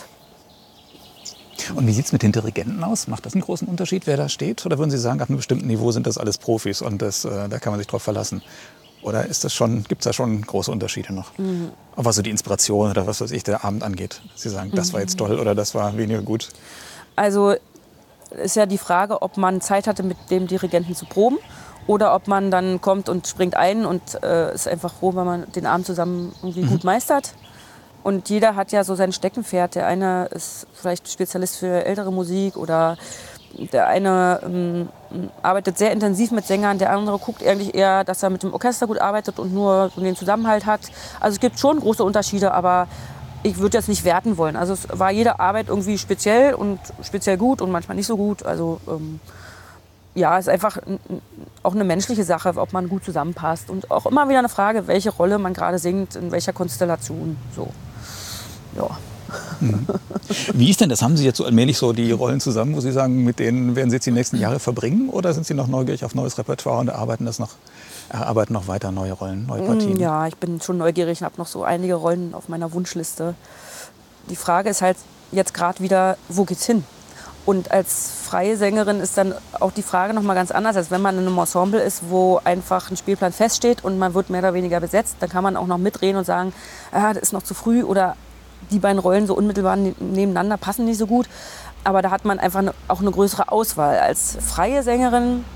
Und wie sieht es mit den Dirigenten aus? Macht das einen großen Unterschied, wer da steht? Oder würden Sie sagen, ab einem bestimmten Niveau sind das alles Profis und das, äh, da kann man sich drauf verlassen? Oder ist das schon, gibt es da schon große Unterschiede noch? Mhm. Auch was so die Inspiration oder was weiß ich, der Abend angeht. Sie sagen, das war jetzt toll oder das war weniger gut. Also ist ja die Frage, ob man Zeit hatte, mit dem Dirigenten zu proben. Oder ob man dann kommt und springt ein und äh, ist einfach froh, wenn man den Abend zusammen irgendwie mhm. gut meistert. Und jeder hat ja so sein Steckenpferd. Der eine ist vielleicht Spezialist für ältere Musik oder der eine ähm, arbeitet sehr intensiv mit Sängern. Der andere guckt eigentlich eher, dass er mit dem Orchester gut arbeitet und nur so den Zusammenhalt hat. Also es gibt schon große Unterschiede, aber ich würde jetzt nicht werten wollen. Also es war jede Arbeit irgendwie speziell und speziell gut und manchmal nicht so gut. Also ähm, ja, es ist einfach auch eine menschliche Sache, ob man gut zusammenpasst. Und auch immer wieder eine Frage, welche Rolle man gerade singt, in welcher Konstellation. So. Ja. Mhm. Wie ist denn das? Haben Sie jetzt so allmählich so die Rollen zusammen, wo Sie sagen, mit denen werden Sie jetzt die nächsten Jahre verbringen? Oder sind Sie noch neugierig auf neues Repertoire und erarbeiten, das noch, erarbeiten noch weiter neue Rollen, neue Partien? Ja, ich bin schon neugierig und habe noch so einige Rollen auf meiner Wunschliste. Die Frage ist halt jetzt gerade wieder, wo geht's hin? Und als freie Sängerin ist dann auch die Frage noch mal ganz anders, als wenn man in einem Ensemble ist, wo einfach ein Spielplan feststeht und man wird mehr oder weniger besetzt. Dann kann man auch noch mitreden und sagen, ah, das ist noch zu früh oder die beiden Rollen so unmittelbar nebeneinander passen nicht so gut. Aber da hat man einfach auch eine größere Auswahl. Als freie Sängerin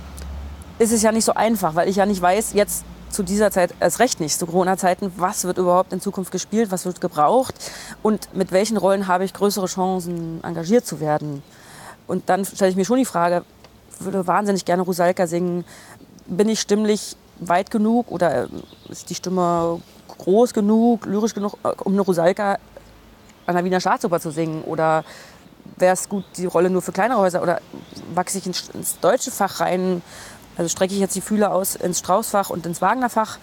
ist es ja nicht so einfach, weil ich ja nicht weiß, jetzt zu dieser Zeit erst recht nicht, zu Corona-Zeiten, was wird überhaupt in Zukunft gespielt, was wird gebraucht und mit welchen Rollen habe ich größere Chancen, engagiert zu werden. Und dann stelle ich mir schon die Frage, ich würde wahnsinnig gerne Rusalka singen, bin ich stimmlich weit genug oder ist die Stimme groß genug, lyrisch genug, um eine Rusalka an der Wiener Staatsoper zu singen oder wäre es gut, die Rolle nur für kleinere Häuser oder wachse ich ins, ins deutsche Fach rein? Also strecke ich jetzt die Fühler aus ins Strauß-Fach und ins Wagner-Fach?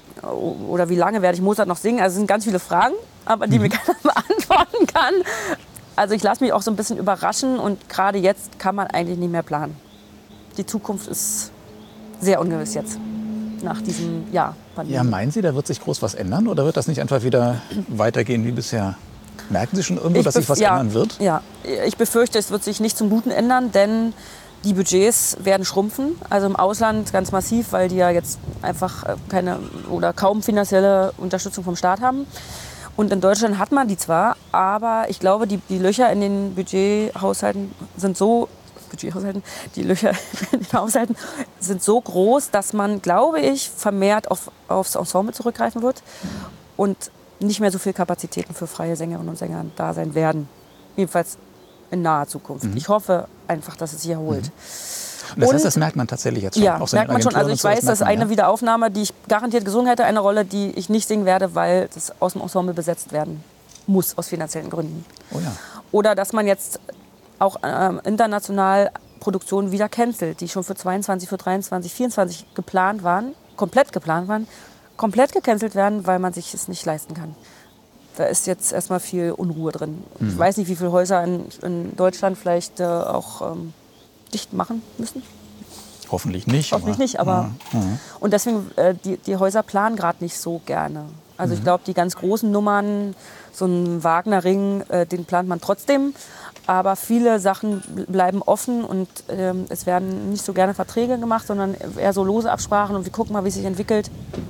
Oder wie lange werde ich Mozart noch singen? Also es sind ganz viele Fragen, aber die mhm. mir keiner beantworten kann. Also ich lasse mich auch so ein bisschen überraschen und gerade jetzt kann man eigentlich nicht mehr planen. Die Zukunft ist sehr ungewiss jetzt, nach diesem Jahr Pandemie. Ja, meinen Sie, da wird sich groß was ändern oder wird das nicht einfach wieder weitergehen wie bisher? Merken Sie schon irgendwo, ich dass sich was ja, ändern wird? Ja, ich befürchte, es wird sich nicht zum Guten ändern, denn die Budgets werden schrumpfen, also im Ausland ganz massiv, weil die ja jetzt einfach keine oder kaum finanzielle Unterstützung vom Staat haben. Und in Deutschland hat man die zwar, aber ich glaube, die, die Löcher in den Budgethaushalten sind so, Budgethaushalten, die Löcher in den Haushalten sind so groß, dass man, glaube ich, vermehrt auf, aufs Ensemble zurückgreifen wird und nicht mehr so viel Kapazitäten für freie Sängerinnen und Sänger da sein werden. Jedenfalls in naher Zukunft. Mhm. Ich hoffe einfach, dass es sich erholt. Und das heißt, das merkt man tatsächlich jetzt schon? Ja, auch so merkt man schon. Also ich so, weiß, dass man, eine ja? Wiederaufnahme, die ich garantiert gesungen hätte, eine Rolle, die ich nicht singen werde, weil das aus dem Ensemble besetzt werden muss, aus finanziellen Gründen. Oh ja. Oder dass man jetzt auch ähm, international Produktionen wieder cancelt, die schon für zweiundzwanzig, für dreiundzwanzig, vierundzwanzig geplant waren, komplett geplant waren, komplett gecancelt werden, weil man sich es nicht leisten kann. Da ist jetzt erstmal viel Unruhe drin. Mhm. Ich weiß nicht, wie viele Häuser in, in Deutschland vielleicht äh, auch ähm, dicht machen müssen. Hoffentlich nicht. Hoffentlich aber, nicht, aber... Ja, ja. Und deswegen, äh, die, die Häuser planen gerade nicht so gerne. Also mhm. ich glaube, die ganz großen Nummern, so ein Wagner-Ring, äh, den plant man trotzdem. Aber viele Sachen bleiben offen und äh, es werden nicht so gerne Verträge gemacht, sondern eher so lose Absprachen und wir gucken mal, wie es sich entwickelt.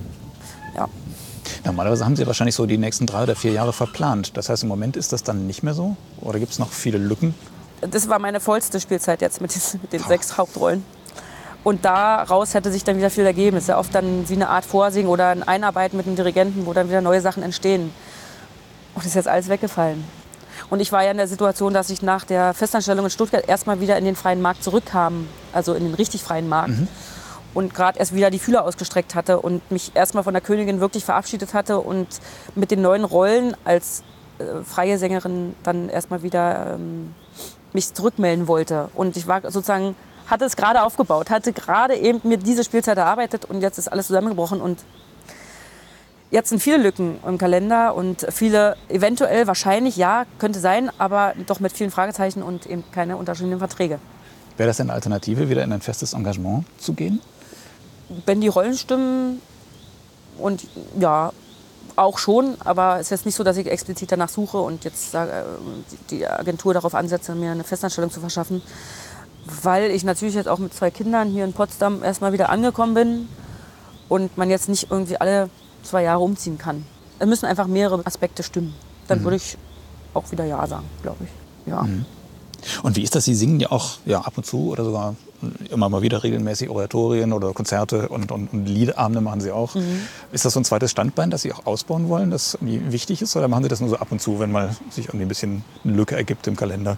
Ja. Normalerweise haben Sie wahrscheinlich so die nächsten drei oder vier Jahre verplant. Das heißt, im Moment ist das dann nicht mehr so? Oder gibt es noch viele Lücken? Das war meine vollste Spielzeit jetzt mit, diesen, mit den oh. sechs Hauptrollen. Und daraus hätte sich dann wieder viel ergeben. Es ist ja oft dann wie eine Art Vorsingen oder ein Einarbeiten mit dem Dirigenten, wo dann wieder neue Sachen entstehen. Und das ist jetzt alles weggefallen. Und ich war ja in der Situation, dass ich nach der Festanstellung in Stuttgart erstmal wieder in den freien Markt zurückkam. Also in den richtig freien Markt. Mhm. Und gerade erst wieder die Fühler ausgestreckt hatte und mich erstmal von der Königin wirklich verabschiedet hatte und mit den neuen Rollen als äh, freie Sängerin dann erstmal wieder ähm, mich zurückmelden wollte. Und ich war sozusagen, hatte es gerade aufgebaut, hatte gerade eben mir diese Spielzeit erarbeitet und jetzt ist alles zusammengebrochen und jetzt sind viele Lücken im Kalender und viele, eventuell, wahrscheinlich, ja, könnte sein, aber doch mit vielen Fragezeichen und eben keine unterschriebenen Verträge. Wäre das eine Alternative, wieder in ein festes Engagement zu gehen? Wenn die Rollen stimmen und ja, auch schon, aber es ist jetzt nicht so, dass ich explizit danach suche und jetzt sage, die Agentur darauf ansetze, mir eine Festanstellung zu verschaffen, weil ich natürlich jetzt auch mit zwei Kindern hier in Potsdam erstmal wieder angekommen bin und man jetzt nicht irgendwie alle zwei Jahre umziehen kann. Es müssen einfach mehrere Aspekte stimmen. Dann mhm. würde ich auch wieder Ja sagen, glaube ich. Ja. Mhm. Und wie ist das? Sie singen ja auch ja, ab und zu oder sogar immer mal wieder regelmäßig Oratorien oder Konzerte und, und, und Liederabende machen Sie auch. Mhm. Ist das so ein zweites Standbein, das Sie auch ausbauen wollen, das irgendwie wichtig ist? Oder machen Sie das nur so ab und zu, wenn mal sich irgendwie ein bisschen eine Lücke ergibt im Kalender?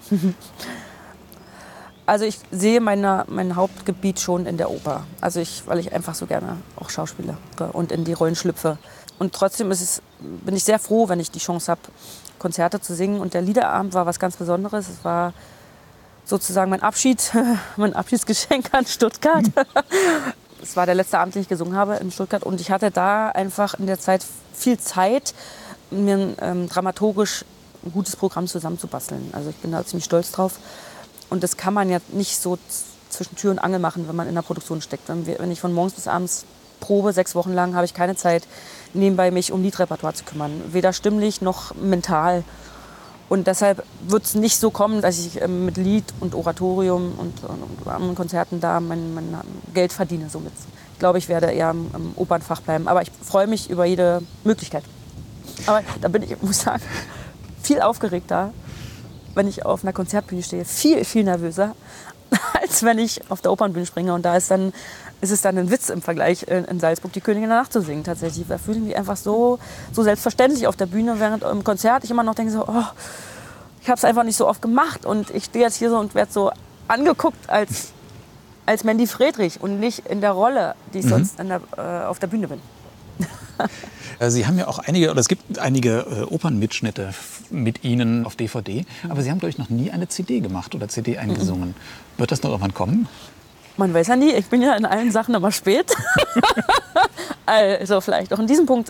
Also ich sehe meine, mein Hauptgebiet schon in der Oper. Also ich, weil ich einfach so gerne auch schauspiele und in die Rollen schlüpfe. Und trotzdem ist es, bin ich sehr froh, wenn ich die Chance habe, Konzerte zu singen. Und der Liederabend war was ganz Besonderes. Es war sozusagen mein Abschied, mein Abschiedsgeschenk an Stuttgart. Es war der letzte Abend, den ich gesungen habe in Stuttgart. Und ich hatte da einfach in der Zeit viel Zeit, mir ähm, dramaturgisch ein gutes Programm zusammenzubasteln. Also ich bin da ziemlich stolz drauf. Und das kann man ja nicht so zwischen Tür und Angel machen, wenn man in der Produktion steckt. Wenn, wir, wenn ich von morgens bis abends probe, sechs Wochen lang, habe ich keine Zeit, nebenbei mich um Liedrepertoire zu kümmern. Weder stimmlich noch mental. Und deshalb wird es nicht so kommen, dass ich ähm, mit Lied und Oratorium und, und anderen Konzerten da mein, mein Geld verdiene somit. Ich glaube, ich werde eher im, im Opernfach bleiben. Aber ich freue mich über jede Möglichkeit. Aber da bin ich, ich muss sagen, viel aufgeregter, wenn ich auf einer Konzertbühne stehe. Viel, viel nervöser, als wenn ich auf der Opernbühne springe. Und da ist, dann, ist es dann ein Witz im Vergleich, in, in Salzburg die Königin der Nacht zu singen. Tatsächlich. Da fühle ich mich einfach so, so selbstverständlich auf der Bühne, während im Konzert ich immer noch denke, so, oh, ich habe es einfach nicht so oft gemacht. Und ich stehe jetzt hier so und werde so angeguckt als, als Mandy Friedrich und nicht in der Rolle, die ich mhm. sonst an der, äh, auf der Bühne bin. Sie haben ja auch einige, oder es gibt einige äh, Opernmitschnitte mit Ihnen auf D V D, mhm. aber Sie haben, glaube ich, noch nie eine C D gemacht oder C D eingesungen. Mhm. Wird das noch irgendwann kommen? Man weiß ja nie, ich bin ja in allen Sachen immer spät. Also vielleicht auch in diesem Punkt.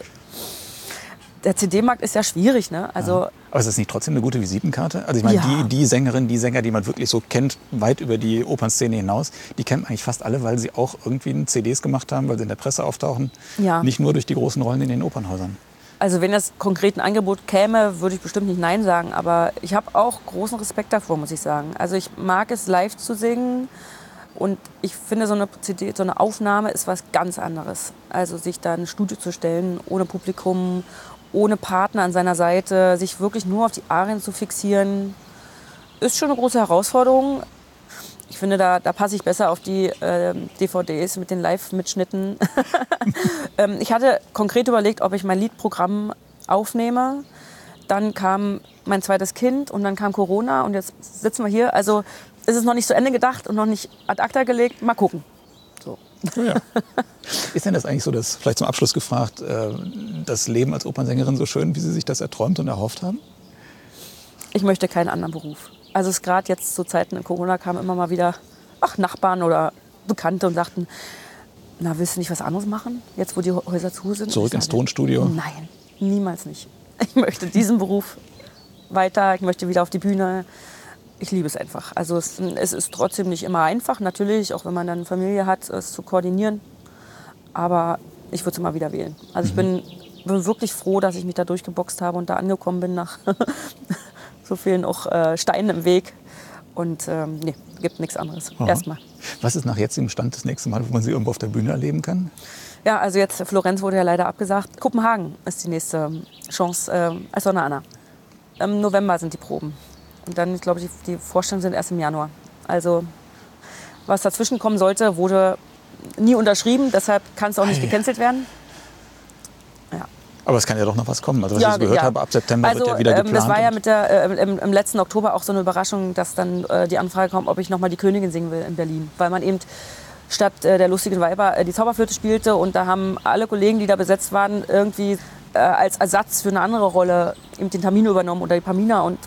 Der C D-Markt ist ja schwierig, ne? Also ja. Aber ist das nicht trotzdem eine gute Visitenkarte? Also ich meine, ja. die, die Sängerin, die Sänger, die man wirklich so kennt, weit über die Opernszene hinaus, die kennt man eigentlich fast alle, weil sie auch irgendwie C Ds gemacht haben, weil sie in der Presse auftauchen. Ja. Nicht nur durch die großen Rollen in den Opernhäusern. Also wenn das konkret ein Angebot käme, würde ich bestimmt nicht Nein sagen. Aber ich habe auch großen Respekt davor, muss ich sagen. Also ich mag es, live zu singen. Und ich finde, so eine C D, so eine Aufnahme ist was ganz anderes. Also sich da in ein Studio zu stellen, ohne Publikum, ohne Partner an seiner Seite, sich wirklich nur auf die Arien zu fixieren, ist schon eine große Herausforderung. Ich finde, da, da passe ich besser auf die äh, D V Ds mit den Live-Mitschnitten. ähm, ich hatte konkret überlegt, ob ich mein Liedprogramm aufnehme. Dann kam mein zweites Kind und dann kam Corona und jetzt sitzen wir hier. Also ist es noch nicht zu Ende gedacht und noch nicht ad acta gelegt. Mal gucken. So. Oh ja. Ist denn das eigentlich so, dass, vielleicht zum Abschluss gefragt, äh, das Leben als Opernsängerin so schön, wie Sie sich das erträumt und erhofft haben? Ich möchte keinen anderen Beruf. Also es gerade jetzt zu Zeiten in Corona kamen immer mal wieder ach, Nachbarn oder Bekannte und sagten, na, willst du nicht was anderes machen, jetzt wo die Häuser zu sind? Zurück ins Tonstudio? Nein, niemals nicht. Ich möchte diesen Beruf weiter, ich möchte wieder auf die Bühne. Ich liebe es einfach. Also es, es ist trotzdem nicht immer einfach, natürlich, auch wenn man dann eine Familie hat, es zu koordinieren. Aber ich würde es immer wieder wählen. Also ich bin, bin wirklich froh, dass ich mich da durchgeboxt habe und da angekommen bin nach so vielen auch äh, Steinen im Weg. Und ähm, nee, gibt nichts anderes. Aha. Erstmal. Was ist nach jetzigem Stand das nächste Mal, wo man Sie irgendwo auf der Bühne erleben kann? Ja, also jetzt Florenz wurde ja leider abgesagt. Kopenhagen ist die nächste Chance äh, als Donna Anna. Im November sind die Proben. Und dann, ich glaube, die, die Vorstellungen sind erst im Januar. Also was dazwischen kommen sollte, wurde nie unterschrieben. Deshalb kann es auch nicht gecancelt werden. Ja. Aber es kann ja doch noch was kommen. Also was ja, ich gehört ja. habe, ab September also, wird ja wieder ähm, geplant. Das war ja mit der, äh, im, im letzten Oktober auch so eine Überraschung, dass dann äh, die Anfrage kommt, ob ich noch mal die Königin singen will in Berlin. Weil man eben statt äh, der lustigen Weiber äh, die Zauberflöte spielte. Und da haben alle Kollegen, die da besetzt waren, irgendwie äh, als Ersatz für eine andere Rolle eben den Tamino übernommen oder die Pamina. Und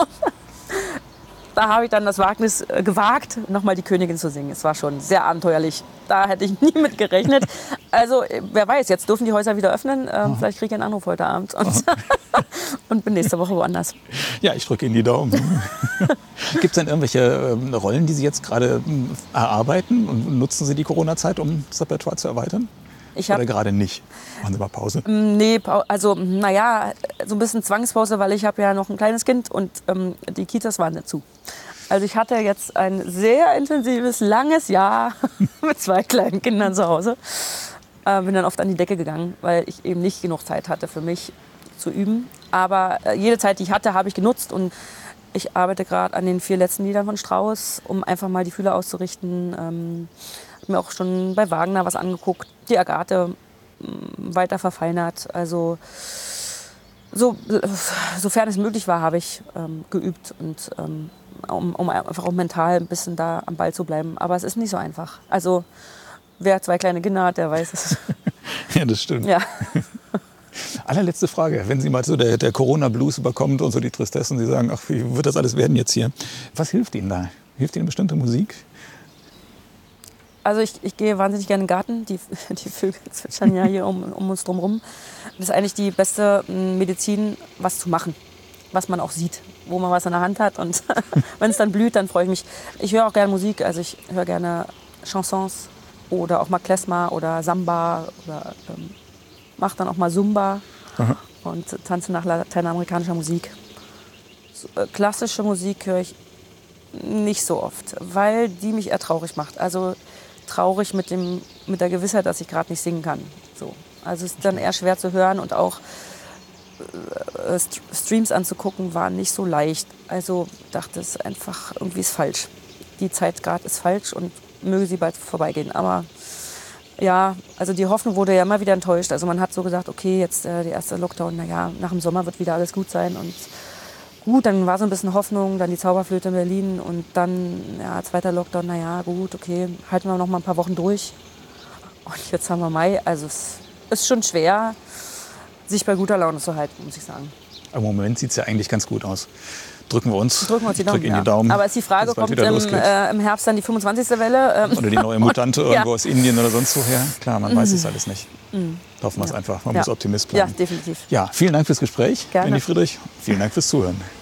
da habe ich dann das Wagnis äh, gewagt, nochmal die Königin zu singen. Es war schon sehr abenteuerlich. Da hätte ich nie mit gerechnet. Also, äh, wer weiß, jetzt dürfen die Häuser wieder öffnen. Ähm, vielleicht kriege ich einen Anruf heute Abend und, und bin nächste Woche woanders. Ja, ich drücke Ihnen die Daumen. Gibt es denn irgendwelche äh, Rollen, die Sie jetzt gerade äh, erarbeiten? Und nutzen Sie die Corona-Zeit, um das Repertoire zu erweitern? Ich hab, Oder gerade nicht? Machen Sie mal Pause? Nee, also naja, so ein bisschen Zwangspause, weil ich habe ja noch ein kleines Kind und ähm, die Kitas waren nicht zu. Also ich hatte jetzt ein sehr intensives, langes Jahr mit zwei kleinen Kindern zu Hause. Äh, bin dann oft an die Decke gegangen, weil ich eben nicht genug Zeit hatte für mich zu üben. Aber äh, jede Zeit, die ich hatte, habe ich genutzt. Und ich arbeite gerade an den vier letzten Liedern von Strauss, um einfach mal die Fühler auszurichten. Ähm, habe mir auch schon bei Wagner was angeguckt, die Agathe mh, weiter verfeinert. Also so, sofern es möglich war, habe ich ähm, geübt und ähm, um, um einfach auch mental ein bisschen da am Ball zu bleiben. Aber es ist nicht so einfach. Also wer zwei kleine Kinder hat, der weiß es. Ja, das stimmt. Ja. Allerletzte Frage. Wenn Sie mal so der, der Corona-Blues überkommt und so die Tristesse und Sie sagen, ach, wie wird das alles werden jetzt hier? Was hilft Ihnen da? Hilft Ihnen bestimmte Musik? Also ich, ich gehe wahnsinnig gerne in den Garten. Die, die Vögel zwitschern ja hier um, um uns drum rum. Das ist eigentlich die beste Medizin, was zu machen. Was man auch sieht, wo man was in der Hand hat. Und wenn es dann blüht, dann freue ich mich. Ich höre auch gerne Musik. Also ich höre gerne Chansons oder auch mal Klezmer oder Samba oder ähm, mache dann auch mal Zumba. Aha. Und tanze nach lateinamerikanischer Musik. äh, klassische Musik höre ich nicht so oft, weil die mich eher traurig macht. Also traurig mit, dem, mit der Gewissheit, dass ich gerade nicht singen kann. So. Also es ist dann eher schwer zu hören und auch äh, Streams anzugucken war nicht so leicht. Also dachte es einfach, irgendwie ist falsch. Die Zeit gerade ist falsch und möge sie bald vorbeigehen. Aber ja, also die Hoffnung wurde ja immer wieder enttäuscht. Also man hat so gesagt, okay, jetzt äh, der erste Lockdown, naja, nach dem Sommer wird wieder alles gut sein. Und gut, dann war so ein bisschen Hoffnung, dann die Zauberflöte in Berlin und dann, ja, zweiter Lockdown, naja, gut, okay, halten wir noch mal ein paar Wochen durch. Und jetzt haben wir Mai, also es ist schon schwer, sich bei guter Laune zu halten, muss ich sagen. Im Moment sieht es ja eigentlich ganz gut aus. Drücken wir uns, Drücken wir uns die Daumen, drück Ihnen ja. die Daumen. Aber ist die Frage, kommt im, äh, im Herbst dann die fünfundzwanzigste Welle? Ähm, oder die neue Mutante irgendwo ja. aus Indien oder sonst woher? Klar, man mhm. weiß es alles nicht. Mhm. Hoffen wir es ja. einfach. Man ja. muss Optimist bleiben. Ja, definitiv. Ja, vielen Dank fürs Gespräch, Gerne. Mandy Friedrich. Vielen Dank fürs Zuhören.